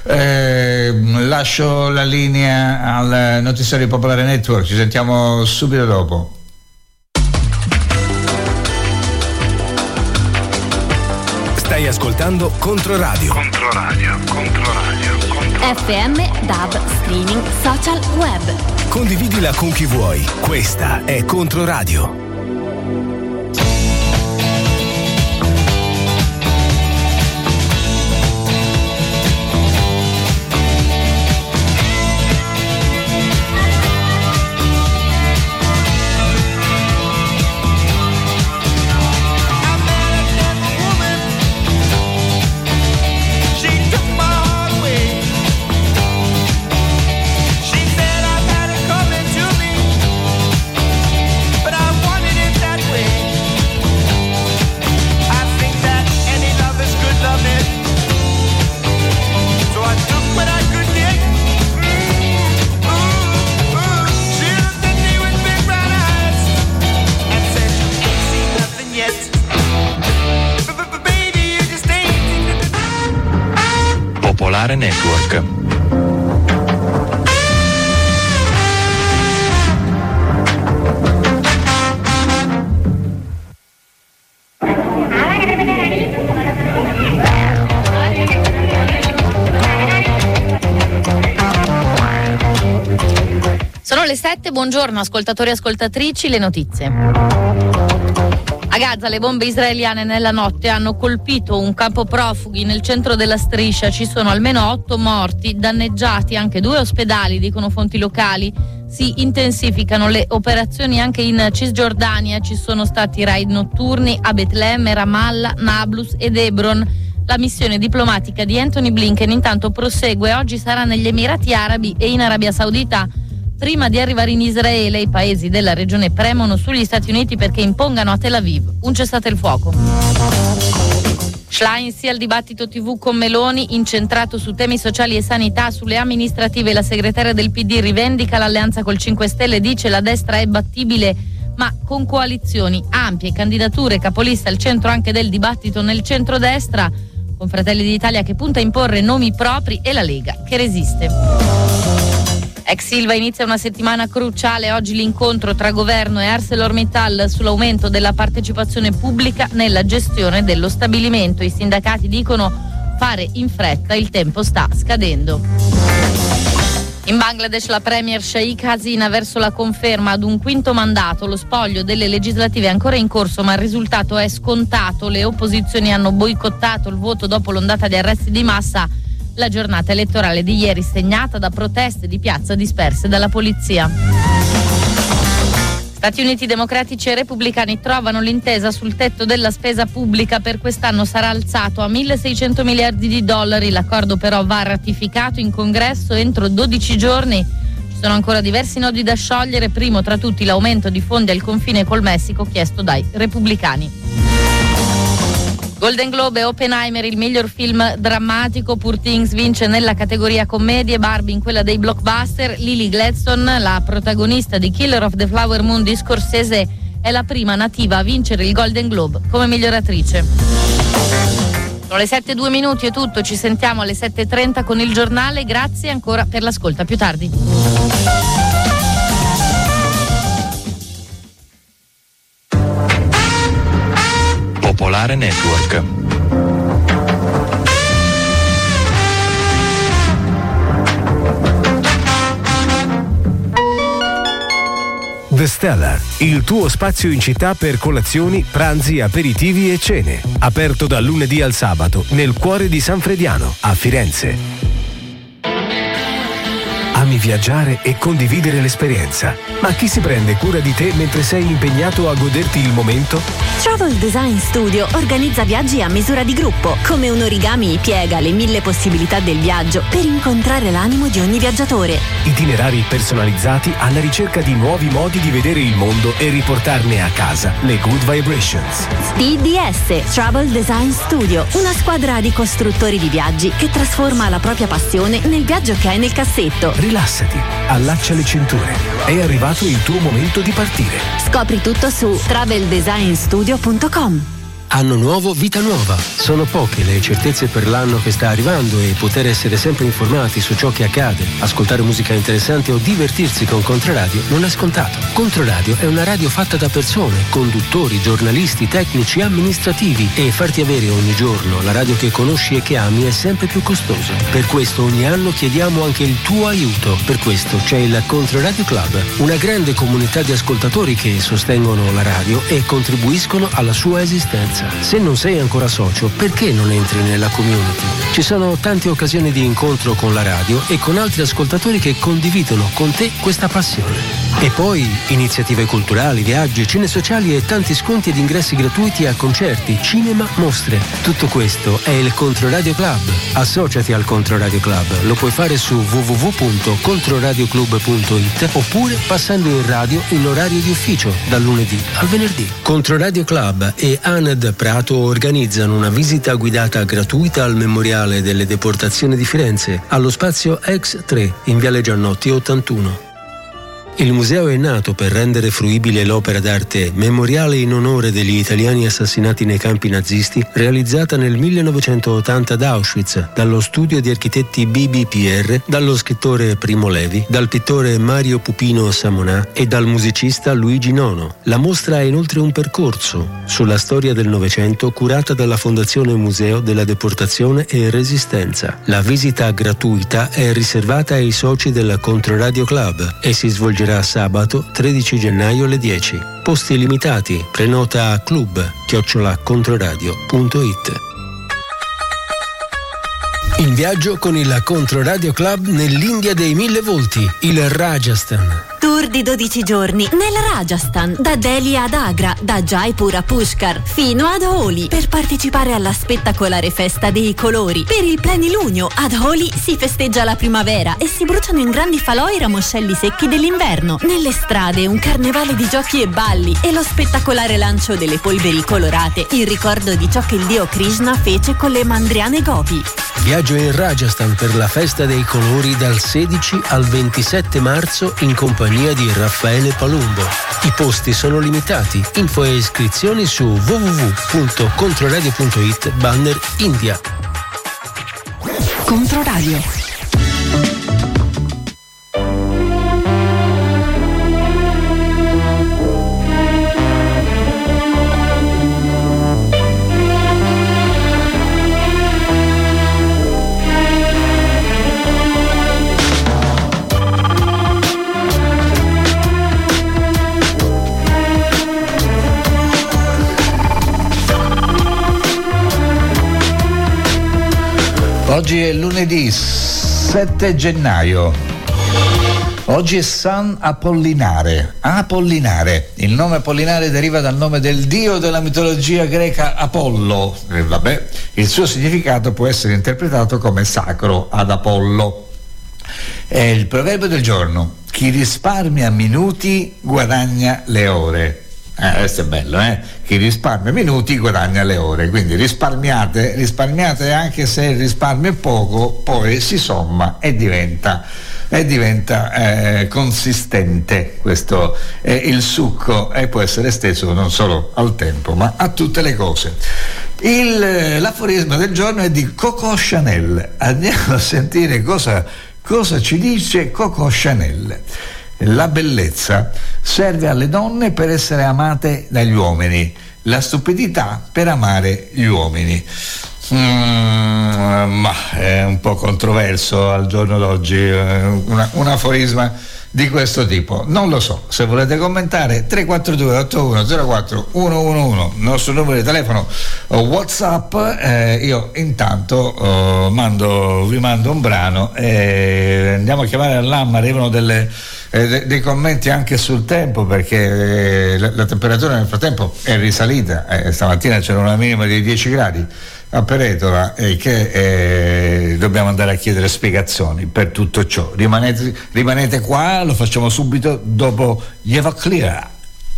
Lascio la linea al notiziario Popolare Network, ci sentiamo subito dopo. Stai ascoltando Controradio. FM, DAB, streaming, social, web. Condividila con chi vuoi. Questa è Controradio. Popolare Network. Sono le 7, buongiorno ascoltatori e ascoltatrici, le notizie. A Gaza le bombe israeliane nella notte hanno colpito un campo profughi nel centro della striscia, ci sono almeno 8 morti, danneggiati anche 2 ospedali, dicono fonti locali. Si intensificano le operazioni anche in Cisgiordania, ci sono stati raid notturni a Betlemme, Ramallah, Nablus ed Hebron. La missione diplomatica di Anthony Blinken intanto prosegue, oggi sarà negli Emirati Arabi e in Arabia Saudita. Prima di arrivare in Israele, i paesi della regione premono sugli Stati Uniti perché impongano a Tel Aviv un cessate il fuoco. Schlein sia al dibattito TV con Meloni, incentrato su temi sociali e sanità, sulle amministrative. La segretaria del PD rivendica l'alleanza col 5 Stelle, dice la destra è battibile ma con coalizioni ampie, candidature capolista al centro anche del dibattito nel centrodestra, con Fratelli d'Italia che punta a imporre nomi propri e la Lega che resiste. Ex Ilva inizia una settimana cruciale, oggi l'incontro tra governo e ArcelorMittal sull'aumento della partecipazione pubblica nella gestione dello stabilimento. I sindacati dicono fare in fretta, il tempo sta scadendo. In Bangladesh la premier Sheikh Hasina verso la conferma ad un quinto mandato, lo spoglio delle legislative è ancora in corso ma il risultato è scontato, le opposizioni hanno boicottato il voto dopo l'ondata di arresti di massa. La giornata elettorale di ieri segnata da proteste di piazza disperse dalla polizia. Stati Uniti democratici e repubblicani trovano l'intesa sul tetto della spesa pubblica, per quest'anno sarà alzato a $1.600 miliardi. L'accordo però va ratificato in Congresso entro 12 giorni. Ci sono ancora diversi nodi da sciogliere, primo tra tutti l'aumento di fondi al confine col Messico chiesto dai repubblicani. Golden Globe e Oppenheimer il miglior film drammatico, Poor Things vince nella categoria commedie, Barbie in quella dei blockbuster. Lily Gladstone, la protagonista di Killer of the Flower Moon di Scorsese, è la prima nativa a vincere il Golden Globe come miglior attrice. Sono le 7:02 è tutto, ci sentiamo alle 7:30 con il giornale, grazie ancora per l'ascolto, a più tardi. Popolare Network. The Stellar, il tuo spazio in città per colazioni, pranzi, aperitivi e cene. Aperto dal lunedì al sabato nel cuore di San Frediano, a Firenze. Ami viaggiare e condividere l'esperienza, ma chi si prende cura di te mentre sei impegnato a goderti il momento? Ciao Travel Design Studio organizza viaggi a misura di gruppo. Come un origami piega le 1000 possibilità del viaggio per incontrare l'animo di ogni viaggiatore. Itinerari personalizzati alla ricerca di nuovi modi di vedere il mondo e riportarne a casa le good vibrations. TDS Travel Design Studio, una squadra di costruttori di viaggi che trasforma la propria passione nel viaggio che hai nel cassetto. Rilassati, allaccia le cinture. È arrivato il tuo momento di partire. Scopri tutto su traveldesignstudio.com. Anno nuovo, vita nuova. Sono poche le certezze per l'anno che sta arrivando e poter essere sempre informati su ciò che accade, ascoltare musica interessante o divertirsi con Controradio non è scontato. Controradio è una radio fatta da persone, conduttori, giornalisti, tecnici, amministrativi, e farti avere ogni giorno la radio che conosci e che ami è sempre più costoso. Per questo ogni anno chiediamo anche il tuo aiuto. Per questo c'è il Controradio Club, una grande comunità di ascoltatori che sostengono la radio e contribuiscono alla sua esistenza. Se non sei ancora socio, perché non entri nella community? Ci sono tante occasioni di incontro con la radio e con altri ascoltatori che condividono con te questa passione. E poi iniziative culturali, viaggi, cene sociali e tanti sconti ed ingressi gratuiti a concerti, cinema, mostre. Tutto questo è il Controradio Club. Associati al Controradio Club. Lo puoi fare su www.controradioclub.it oppure passando in radio in orario di ufficio dal lunedì al venerdì. Controradio Club e ANED Prato organizzano una visita guidata gratuita al Memoriale delle Deportazioni di Firenze, allo spazio X3 in Viale Giannotti 81. Il museo è nato per rendere fruibile l'opera d'arte Memoriale in onore degli italiani assassinati nei campi nazisti, realizzata nel 1980 ad Auschwitz dallo studio di architetti BBPR, dallo scrittore Primo Levi, dal pittore Mario Pupino Samonà e dal musicista Luigi Nono. La mostra ha inoltre un percorso sulla storia del Novecento curata dalla Fondazione Museo della Deportazione e Resistenza. La visita gratuita è riservata ai soci del Controradio Club e si svolgerà sabato 13 gennaio alle 10. Posti limitati. Prenota a club@controradio.it. In viaggio con il Controradio Club nell'India dei 1000 volti, il Rajasthan. Tour di 12 giorni nel Rajasthan, da Delhi ad Agra, da Jaipur a Pushkar, fino ad Holi, per partecipare alla spettacolare festa dei colori. Per il plenilunio ad Holi si festeggia la primavera e si bruciano in grandi falò i ramoscelli secchi dell'inverno. Nelle strade un carnevale di giochi e balli e lo spettacolare lancio delle polveri colorate, in ricordo di ciò che il dio Krishna fece con le mandriane gopi. Viaggio in Rajasthan per la festa dei colori dal 16 al 27 marzo in compagnia di Raffaele Palumbo. I posti sono limitati. Info e iscrizioni su www.controradio.it banner India. Controradio. Oggi è lunedì 7 gennaio. Oggi è San Apollinare. Apollinare. Il nome Apollinare deriva dal nome del dio della mitologia greca Apollo. Il suo significato può essere interpretato come sacro ad Apollo. È il proverbio del giorno: chi risparmia minuti guadagna le ore. Questo è bello, Chi risparmia minuti guadagna le ore, quindi risparmiate anche se il risparmio è poco, poi si somma e diventa consistente. Questo è il succo e può essere esteso non solo al tempo ma a tutte le cose. L'aforisma del giorno è di Coco Chanel. Andiamo a sentire cosa ci dice Coco Chanel. La bellezza serve alle donne per essere amate dagli uomini, la stupidità per amare gli uomini. Ma è un po' controverso al giorno d'oggi un aforisma di questo tipo. Non lo so, se volete commentare 342 8104 111, nostro numero di telefono WhatsApp. Io intanto vi mando un brano e andiamo a chiamare all'AM. Arrivano delle dei commenti anche sul tempo, perché la temperatura nel frattempo è risalita. Stamattina c'era una minima di 10 gradi a Peretola e che dobbiamo andare a chiedere spiegazioni per tutto ciò. Rimanete qua, lo facciamo subito dopo Eva Clear.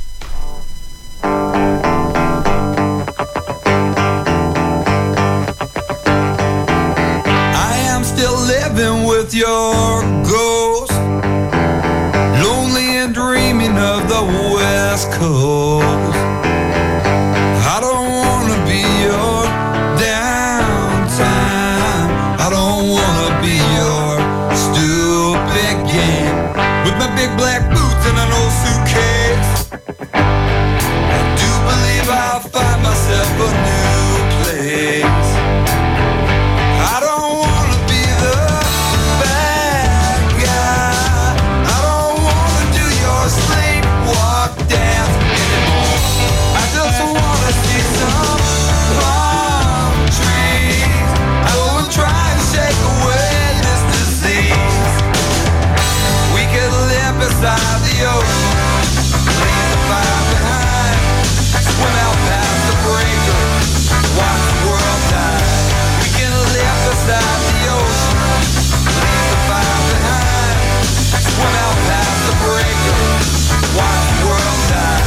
With your ghost, lonely and dreaming of the West Coast. I don't wanna be your downtime. I don't wanna be your stupid game. With my big black boots and an old suitcase, I do believe I'll find myself a new place. I don't wanna be the sleepwalk dance anymore. I just wanna see some palm trees. I will try and shake away this disease. We could live beside the ocean, leave the fire behind, swim out past the breaker, watch the world die. We can live beside the ocean, leave the fire behind, swim out past the breaker, watch the world die.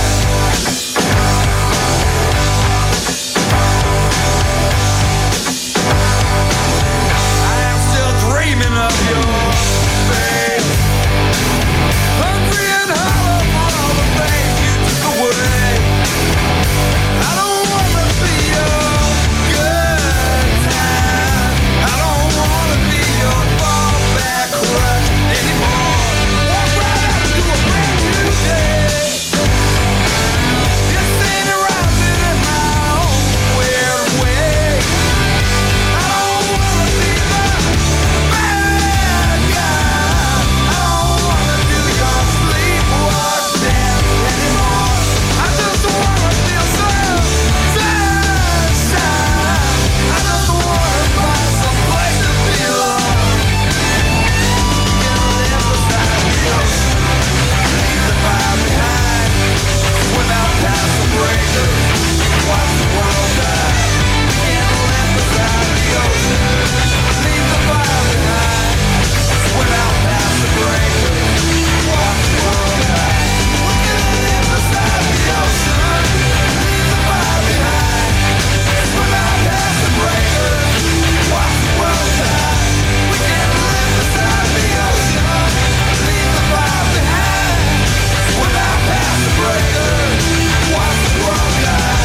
I am still dreaming of your face, hungry and hollow for all the things you took away. I don't wanna be your good time. I don't wanna be your fallback crutch anymore. Walk right out into a brand new day. This ain't arising in my own weird way. I don't wanna be the bad guy. I don't wanna do your sleepwalk dance anymore. I just wanna feel some sunshine. I just wanna find some place to belong. Can live beside the ocean, leave the fire behind, swim out past the breaker, watch the world die. Can live beside the ocean, leave the fire behind, swim out past the breaker, watch the world die. We can live beside the ocean, leave the fire behind, swim out past the breaker, watch the world die. We can live beside the ocean, leave the fire behind, swim out past the breaker, watch the world die.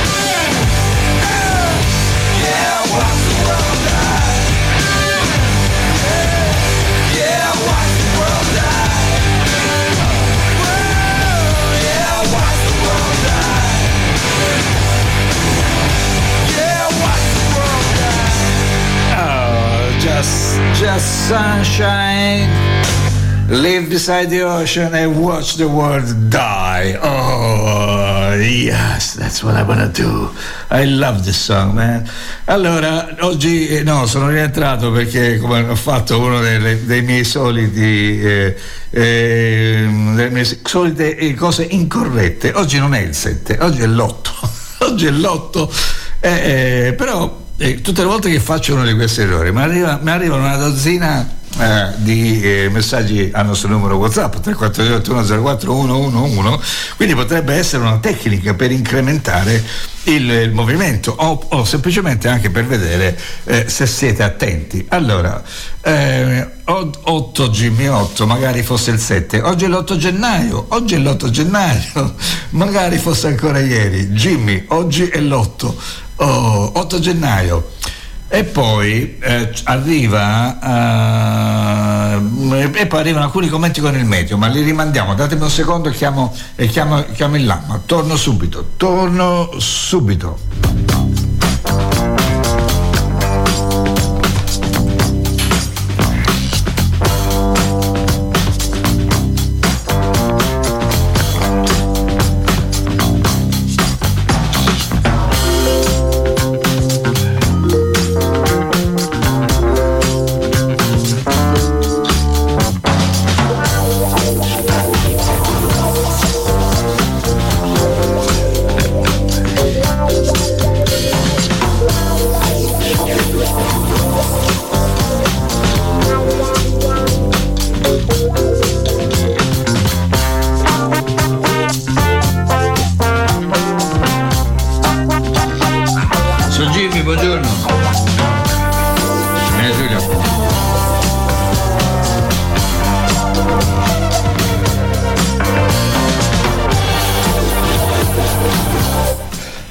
Yeah, watch the world die. Yeah, watch the world die. Yeah, watch the world die. Yeah, watch the world die. Oh, just sunshine. Live beside the ocean and watch the world die. Oh, yes, that's what I wanna do. I love this song, man. Allora, oggi sono rientrato perché, come ho fatto uno dei miei soliti delle mie solite cose incorrette. Oggi non è il 7, oggi è l'8. Oggi è l'8. Però tutte le volte che faccio uno di questi errori mi arrivano una dozzina di messaggi al nostro numero WhatsApp 348 104 111, quindi potrebbe essere una tecnica per incrementare il movimento o semplicemente anche per vedere se siete attenti. Allora 8 Jimmy 8, magari fosse il 7. Oggi è l'8 gennaio, magari fosse ancora ieri. Jimmy, oggi è l'8, 8 gennaio. E poi arrivano alcuni commenti con il meteo, ma li rimandiamo. Datemi un secondo, chiamo il Lama. Torno subito.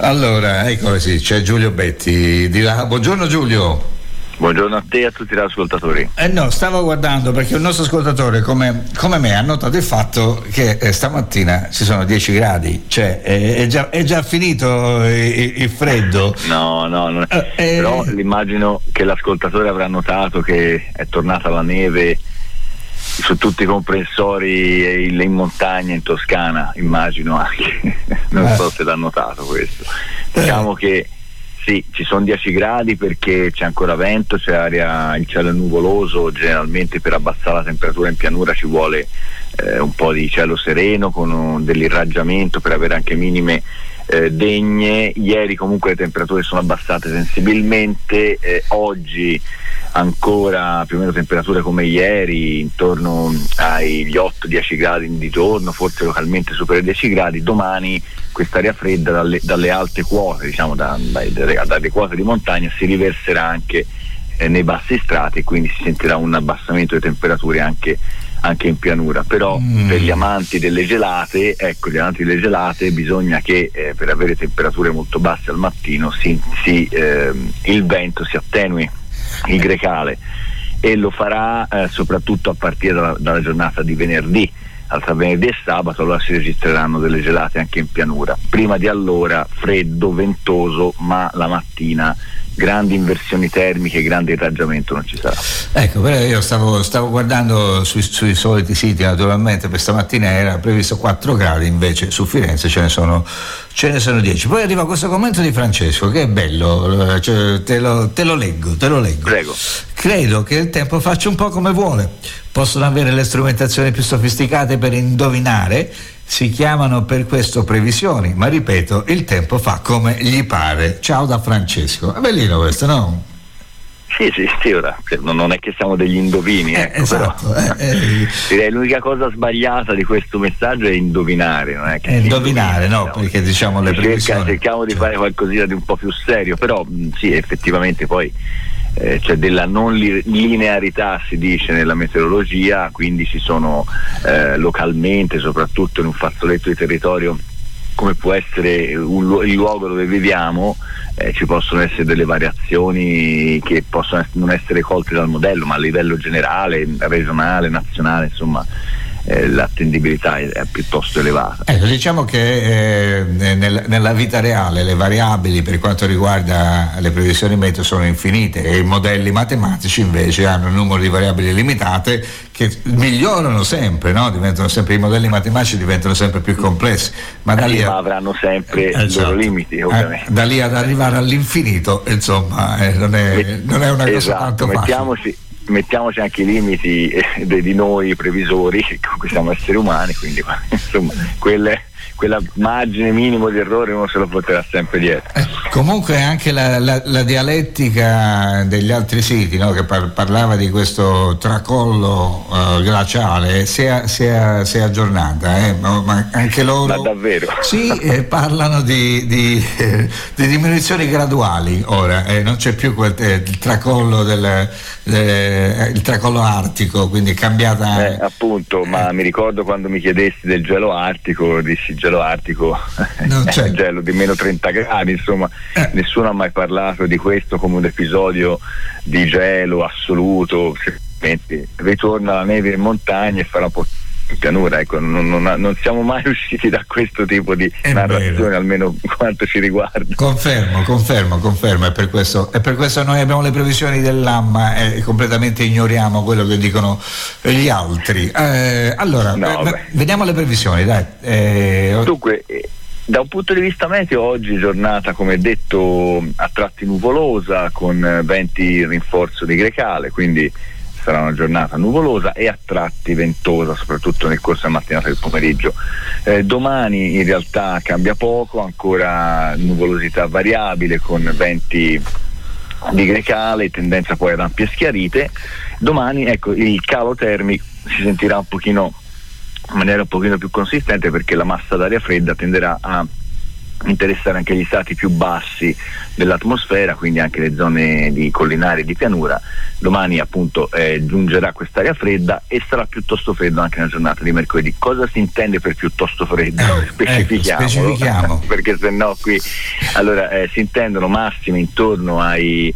Allora, ecco, sì, c'è Giulio Betti di là. Buongiorno Giulio. Buongiorno a te e a tutti gli ascoltatori. No, stavo guardando perché il nostro ascoltatore come me ha notato il fatto che stamattina ci sono 10 gradi, cioè è già finito il freddo. No, però immagino che l'ascoltatore avrà notato che è tornata la neve su tutti i comprensori in montagna in Toscana, immagino anche. Non so se l'ha notato questo. Diciamo che sì, ci sono 10 gradi perché c'è ancora vento, c'è aria, il cielo è nuvoloso. Generalmente per abbassare la temperatura in pianura ci vuole un po' di cielo sereno con dell'irraggiamento per avere anche minime degne. Ieri comunque le temperature sono abbassate sensibilmente, oggi ancora più o meno temperature come ieri, intorno agli 8-10 gradi di giorno, forse localmente supera i 10 gradi. Domani quest'aria fredda dalle alte quote, diciamo dalle quote di montagna, si riverserà anche nei bassi strati e quindi si sentirà un abbassamento delle temperature anche in pianura. Però per gli amanti delle gelate, bisogna che per avere temperature molto basse al mattino il vento si attenui, il grecale, e lo farà soprattutto a partire dalla giornata di venerdì. Tra venerdì e sabato allora si registreranno delle gelate anche in pianura. Prima di allora freddo, ventoso, ma la mattina grandi inversioni termiche, grande irraggiamento non ci sarà. Ecco, però io stavo guardando sui soliti siti, naturalmente per stamattina era previsto 4 gradi, invece su Firenze ce ne sono 10. Poi arriva questo commento di Francesco che è bello, cioè, te lo leggo. Prego. Credo che il tempo faccia un po' come vuole. Possono avere le strumentazioni più sofisticate per indovinare, si chiamano per questo previsioni, ma ripeto, il tempo fa come gli pare. Ciao da Francesco. È bellino questo, no? Sì, ora non è che siamo degli indovini, ecco, esatto, però direi l'unica cosa sbagliata di questo messaggio è indovinare, non è che indovinare, no, perché diciamo le previsioni cerchiamo di fare qualcosina di un po' più serio, però sì, effettivamente poi c'è della non linearità, si dice nella meteorologia, quindi ci sono localmente, soprattutto in un fazzoletto di territorio come può essere il luogo dove viviamo, ci possono essere delle variazioni che possono non essere colte dal modello, ma a livello generale, regionale, nazionale, insomma l'attendibilità è piuttosto elevata. Diciamo che nella vita reale le variabili per quanto riguarda le previsioni meteo sono infinite e i modelli matematici invece hanno un numero di variabili limitate che migliorano sempre, no? I modelli matematici diventano sempre più complessi, ma da lì avranno sempre i loro limiti, ovviamente. Da lì ad arrivare all'infinito, insomma, non è una cosa tanto facile. Mettiamoci anche i limiti di noi previsori, che comunque siamo esseri umani, quindi insomma quella margine minimo di errore uno se lo porterà sempre dietro. Comunque anche la dialettica degli altri siti, no, che parlava di questo tracollo glaciale si è aggiornata, ma anche loro, ma davvero? Sì, parlano di diminuzioni graduali ora, non c'è più il tracollo il tracollo artico, quindi è cambiata appunto, ma mi ricordo quando mi chiedesti del gelo artico, dissi gelo artico gelo di meno 30 gradi, insomma nessuno ha mai parlato di questo come un episodio di gelo assoluto. Ritorna la neve in montagna e farà un po' in pianura, ecco, non siamo mai usciti da questo tipo di narrazione, almeno quanto ci riguarda. Confermo, e per questo noi abbiamo le previsioni dell'AMMA e completamente ignoriamo quello che dicono gli altri. Allora, vediamo le previsioni, dai. Dunque, da un punto di vista meteo, oggi giornata, come detto, a tratti nuvolosa con venti in rinforzo di grecale, quindi sarà una giornata nuvolosa e a tratti ventosa, soprattutto nel corso della mattinata e del pomeriggio. Domani in realtà cambia poco, ancora nuvolosità variabile con venti di grecale, tendenza poi ad ampie schiarite. Domani, ecco, il calo termico si sentirà un pochino in maniera un pochino più consistente, perché la massa d'aria fredda tenderà a interessare anche gli strati più bassi dell'atmosfera, quindi anche le zone di collinari e di pianura. Domani appunto giungerà quest'aria fredda e sarà piuttosto freddo anche nella giornata di mercoledì. Cosa si intende per piuttosto freddo? Specifichiamo perché sennò qui allora si intendono massime intorno ai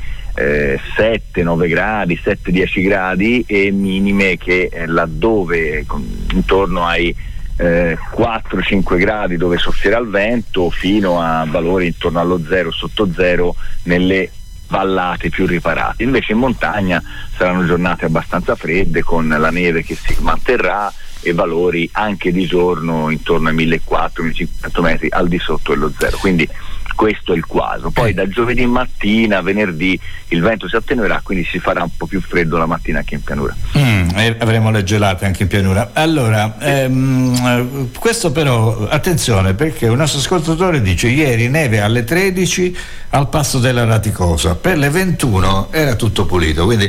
7-9 gradi, 7-10 gradi e minime che laddove intorno ai 4-5 gradi dove soffierà il vento, fino a valori intorno allo 0, sotto 0 nelle vallate più riparate. Invece in montagna saranno giornate abbastanza fredde, con la neve che si manterrà e valori anche di giorno intorno ai 1400-1500 metri al di sotto dello 0. Quindi questo è il quadro. Poi da giovedì mattina, venerdì, il vento si attenuerà, quindi si farà un po' più freddo la mattina anche in pianura. Avremo le gelate anche in pianura. Allora, questo però, attenzione, perché un nostro ascoltatore dice: ieri neve alle 13 al passo della Raticosa, per le 21 era tutto pulito, quindi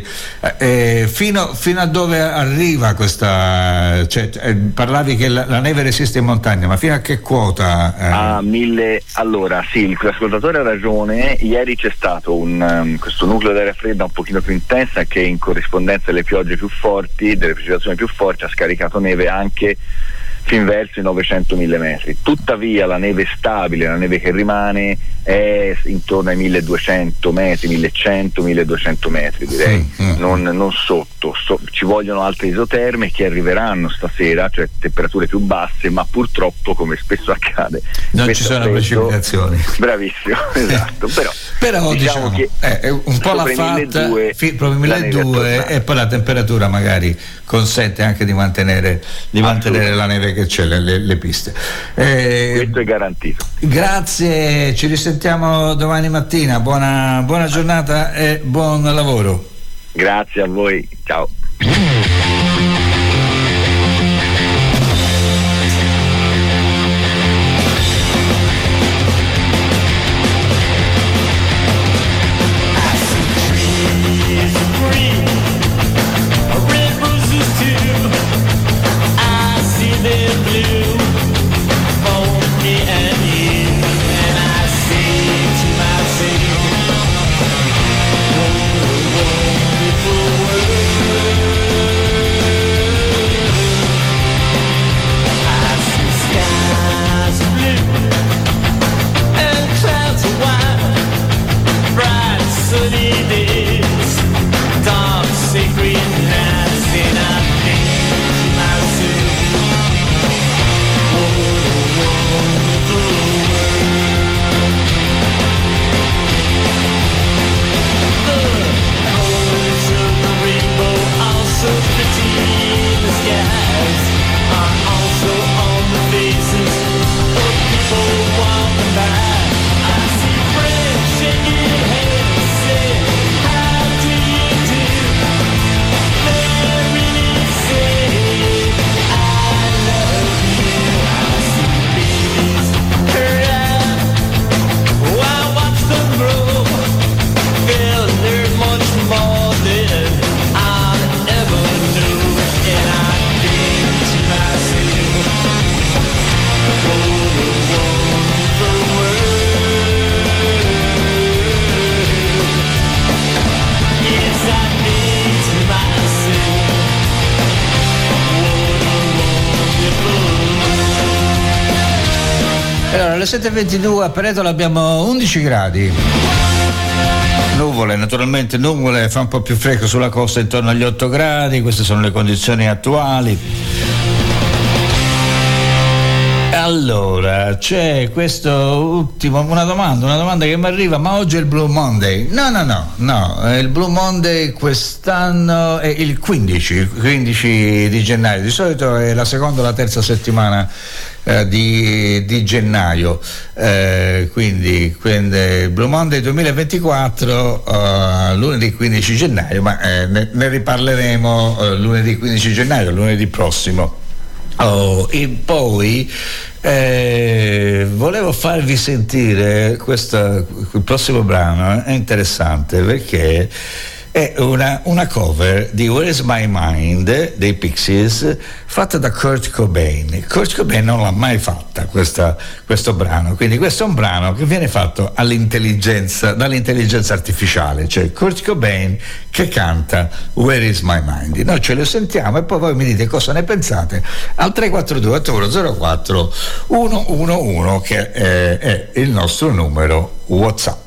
fino a dove arriva questa, cioè, parlavi che la neve resiste in montagna, ma fino a che quota? A 1000. Allora sì, l'ascoltatore ha ragione, ieri c'è stato questo nucleo d'aria fredda un pochino più intensa che in corrispondenza delle piogge più forti, delle precipitazioni più forti, ha scaricato neve anche fin verso i 900.000 metri. Tuttavia la neve stabile, la neve che rimane, è intorno ai 1200 metri, 1100-1200 metri direi, non sotto. Ci vogliono altre isoterme che arriveranno stasera, cioè temperature più basse, ma purtroppo, come spesso accade, non ci sono precipitazioni. Bravissimo, esatto. Però diciamo che un po' l'ha fatta proprio 1200 e poi la temperatura magari consente anche di mantenere la neve che c'è, le piste. Questo è garantito. Grazie, ci risentiamo domani mattina, buona giornata e buon lavoro. Grazie a voi, ciao. Alle 7:22 a Peretola abbiamo 11 gradi. Nuvole, naturalmente nuvole, fa un po' più fresco sulla costa intorno agli 8 gradi, queste sono le condizioni attuali. Allora, c'è questo ultimo, una domanda che mi arriva: ma oggi è il Blue Monday? No, il Blue Monday quest'anno è il 15 di gennaio, di solito è la seconda o la terza settimana di gennaio, quindi Blue Monday 2024 lunedì 15 gennaio, ma ne riparleremo lunedì 15 gennaio, lunedì prossimo. E poi volevo farvi sentire il prossimo brano, è interessante perché è una cover di Where Is My Mind dei Pixies, fatta da Kurt Cobain. Kurt Cobain non l'ha mai fatta questo brano, quindi questo è un brano che viene fatto dall'intelligenza artificiale, cioè Kurt Cobain che canta Where Is My Mind. Noi ce lo sentiamo e poi voi mi dite cosa ne pensate al 342 111 che è il nostro numero WhatsApp.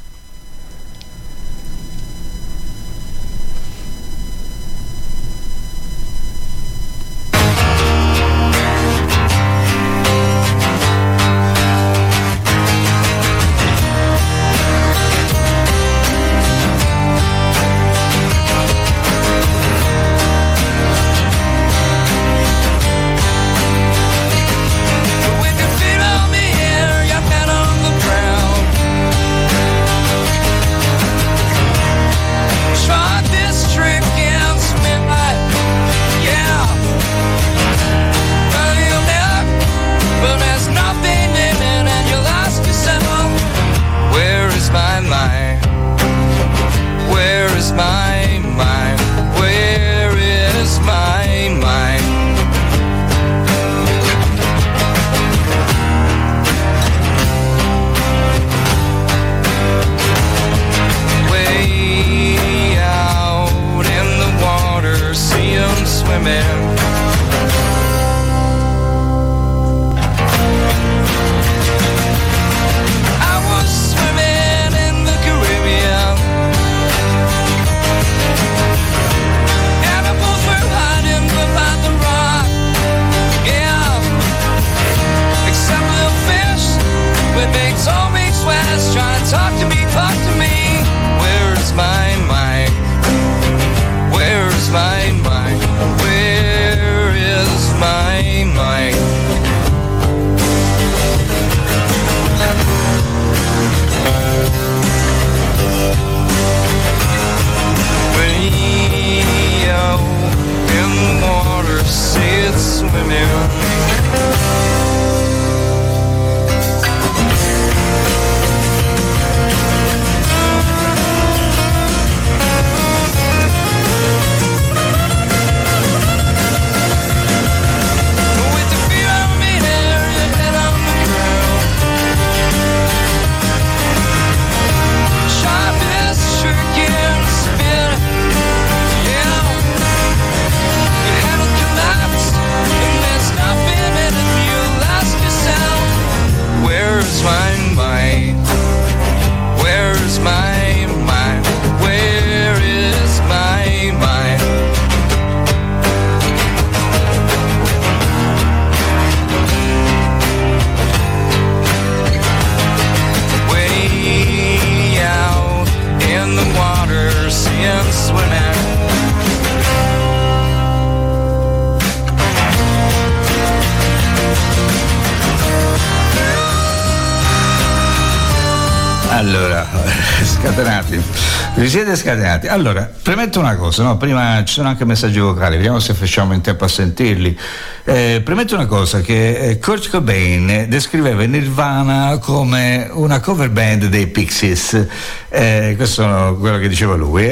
Allora, scatenati, vi siete scatenati. Allora, premetto una cosa, no? Prima ci sono anche messaggi vocali, vediamo se facciamo in tempo a sentirli. Premetto una cosa, che Kurt Cobain descriveva Nirvana come una cover band dei Pixies, questo è quello che diceva lui,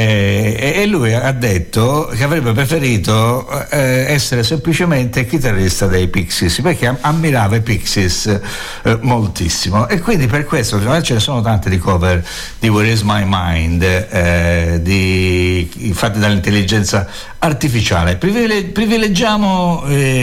e lui ha detto che avrebbe preferito essere semplicemente chitarrista dei Pixies, perché ammirava i Pixies moltissimo, e quindi per questo ce ne sono tante di cover di Where Is My Mind fatte dall'intelligenza artificiale. Privilegiamo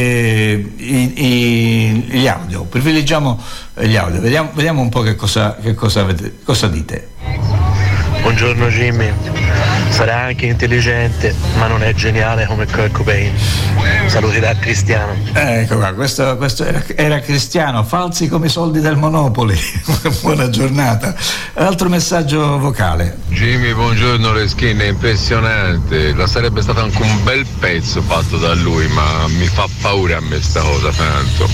gli audio, vediamo un po' che cosa dite. Buongiorno Jimmy, sarà anche intelligente ma non è geniale come Kurt Cobain. Saluti da Cristiano. Ecco qua, questo era Cristiano, falsi come i soldi del Monopoli. Buona giornata. Altro messaggio vocale. Jimmy, buongiorno Reskin, è impressionante, sarebbe stato anche un bel pezzo fatto da lui, ma mi fa paura a me sta cosa tanto.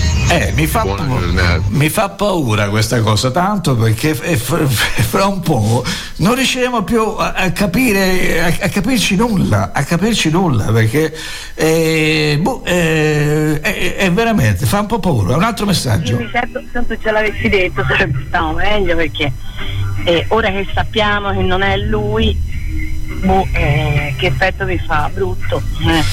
Mi fa paura questa cosa tanto, perché fra un po' non riusciremo più a capirci nulla, perché è veramente, fa un po' paura. Un altro messaggio. Se tu ce l'avessi detto sarebbe stato meglio, perché ora che sappiamo che non è lui, che effetto mi fa? Brutto.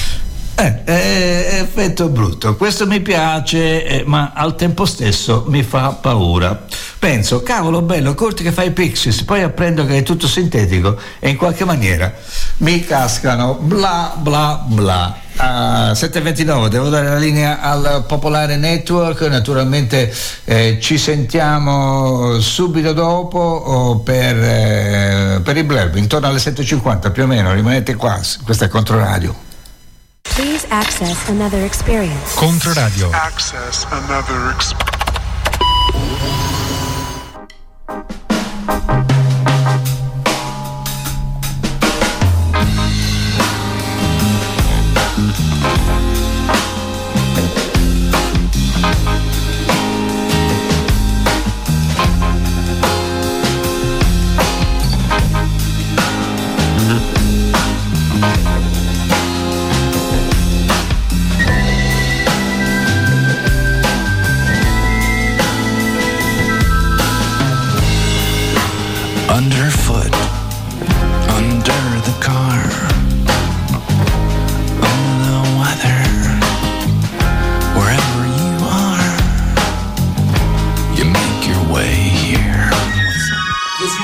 Effetto brutto. Questo mi piace, ma al tempo stesso mi fa paura. Penso, cavolo bello, corti che fai Pixies, poi apprendo che è tutto sintetico e in qualche maniera mi cascano bla bla bla. 7:29, devo dare la linea al Popolare Network. Naturalmente ci sentiamo subito dopo per i Blurb, intorno alle 7:50 più o meno. Rimanete qua, questa è Controradio. Please access another experience. Controradio. Access another experience. Underfoot,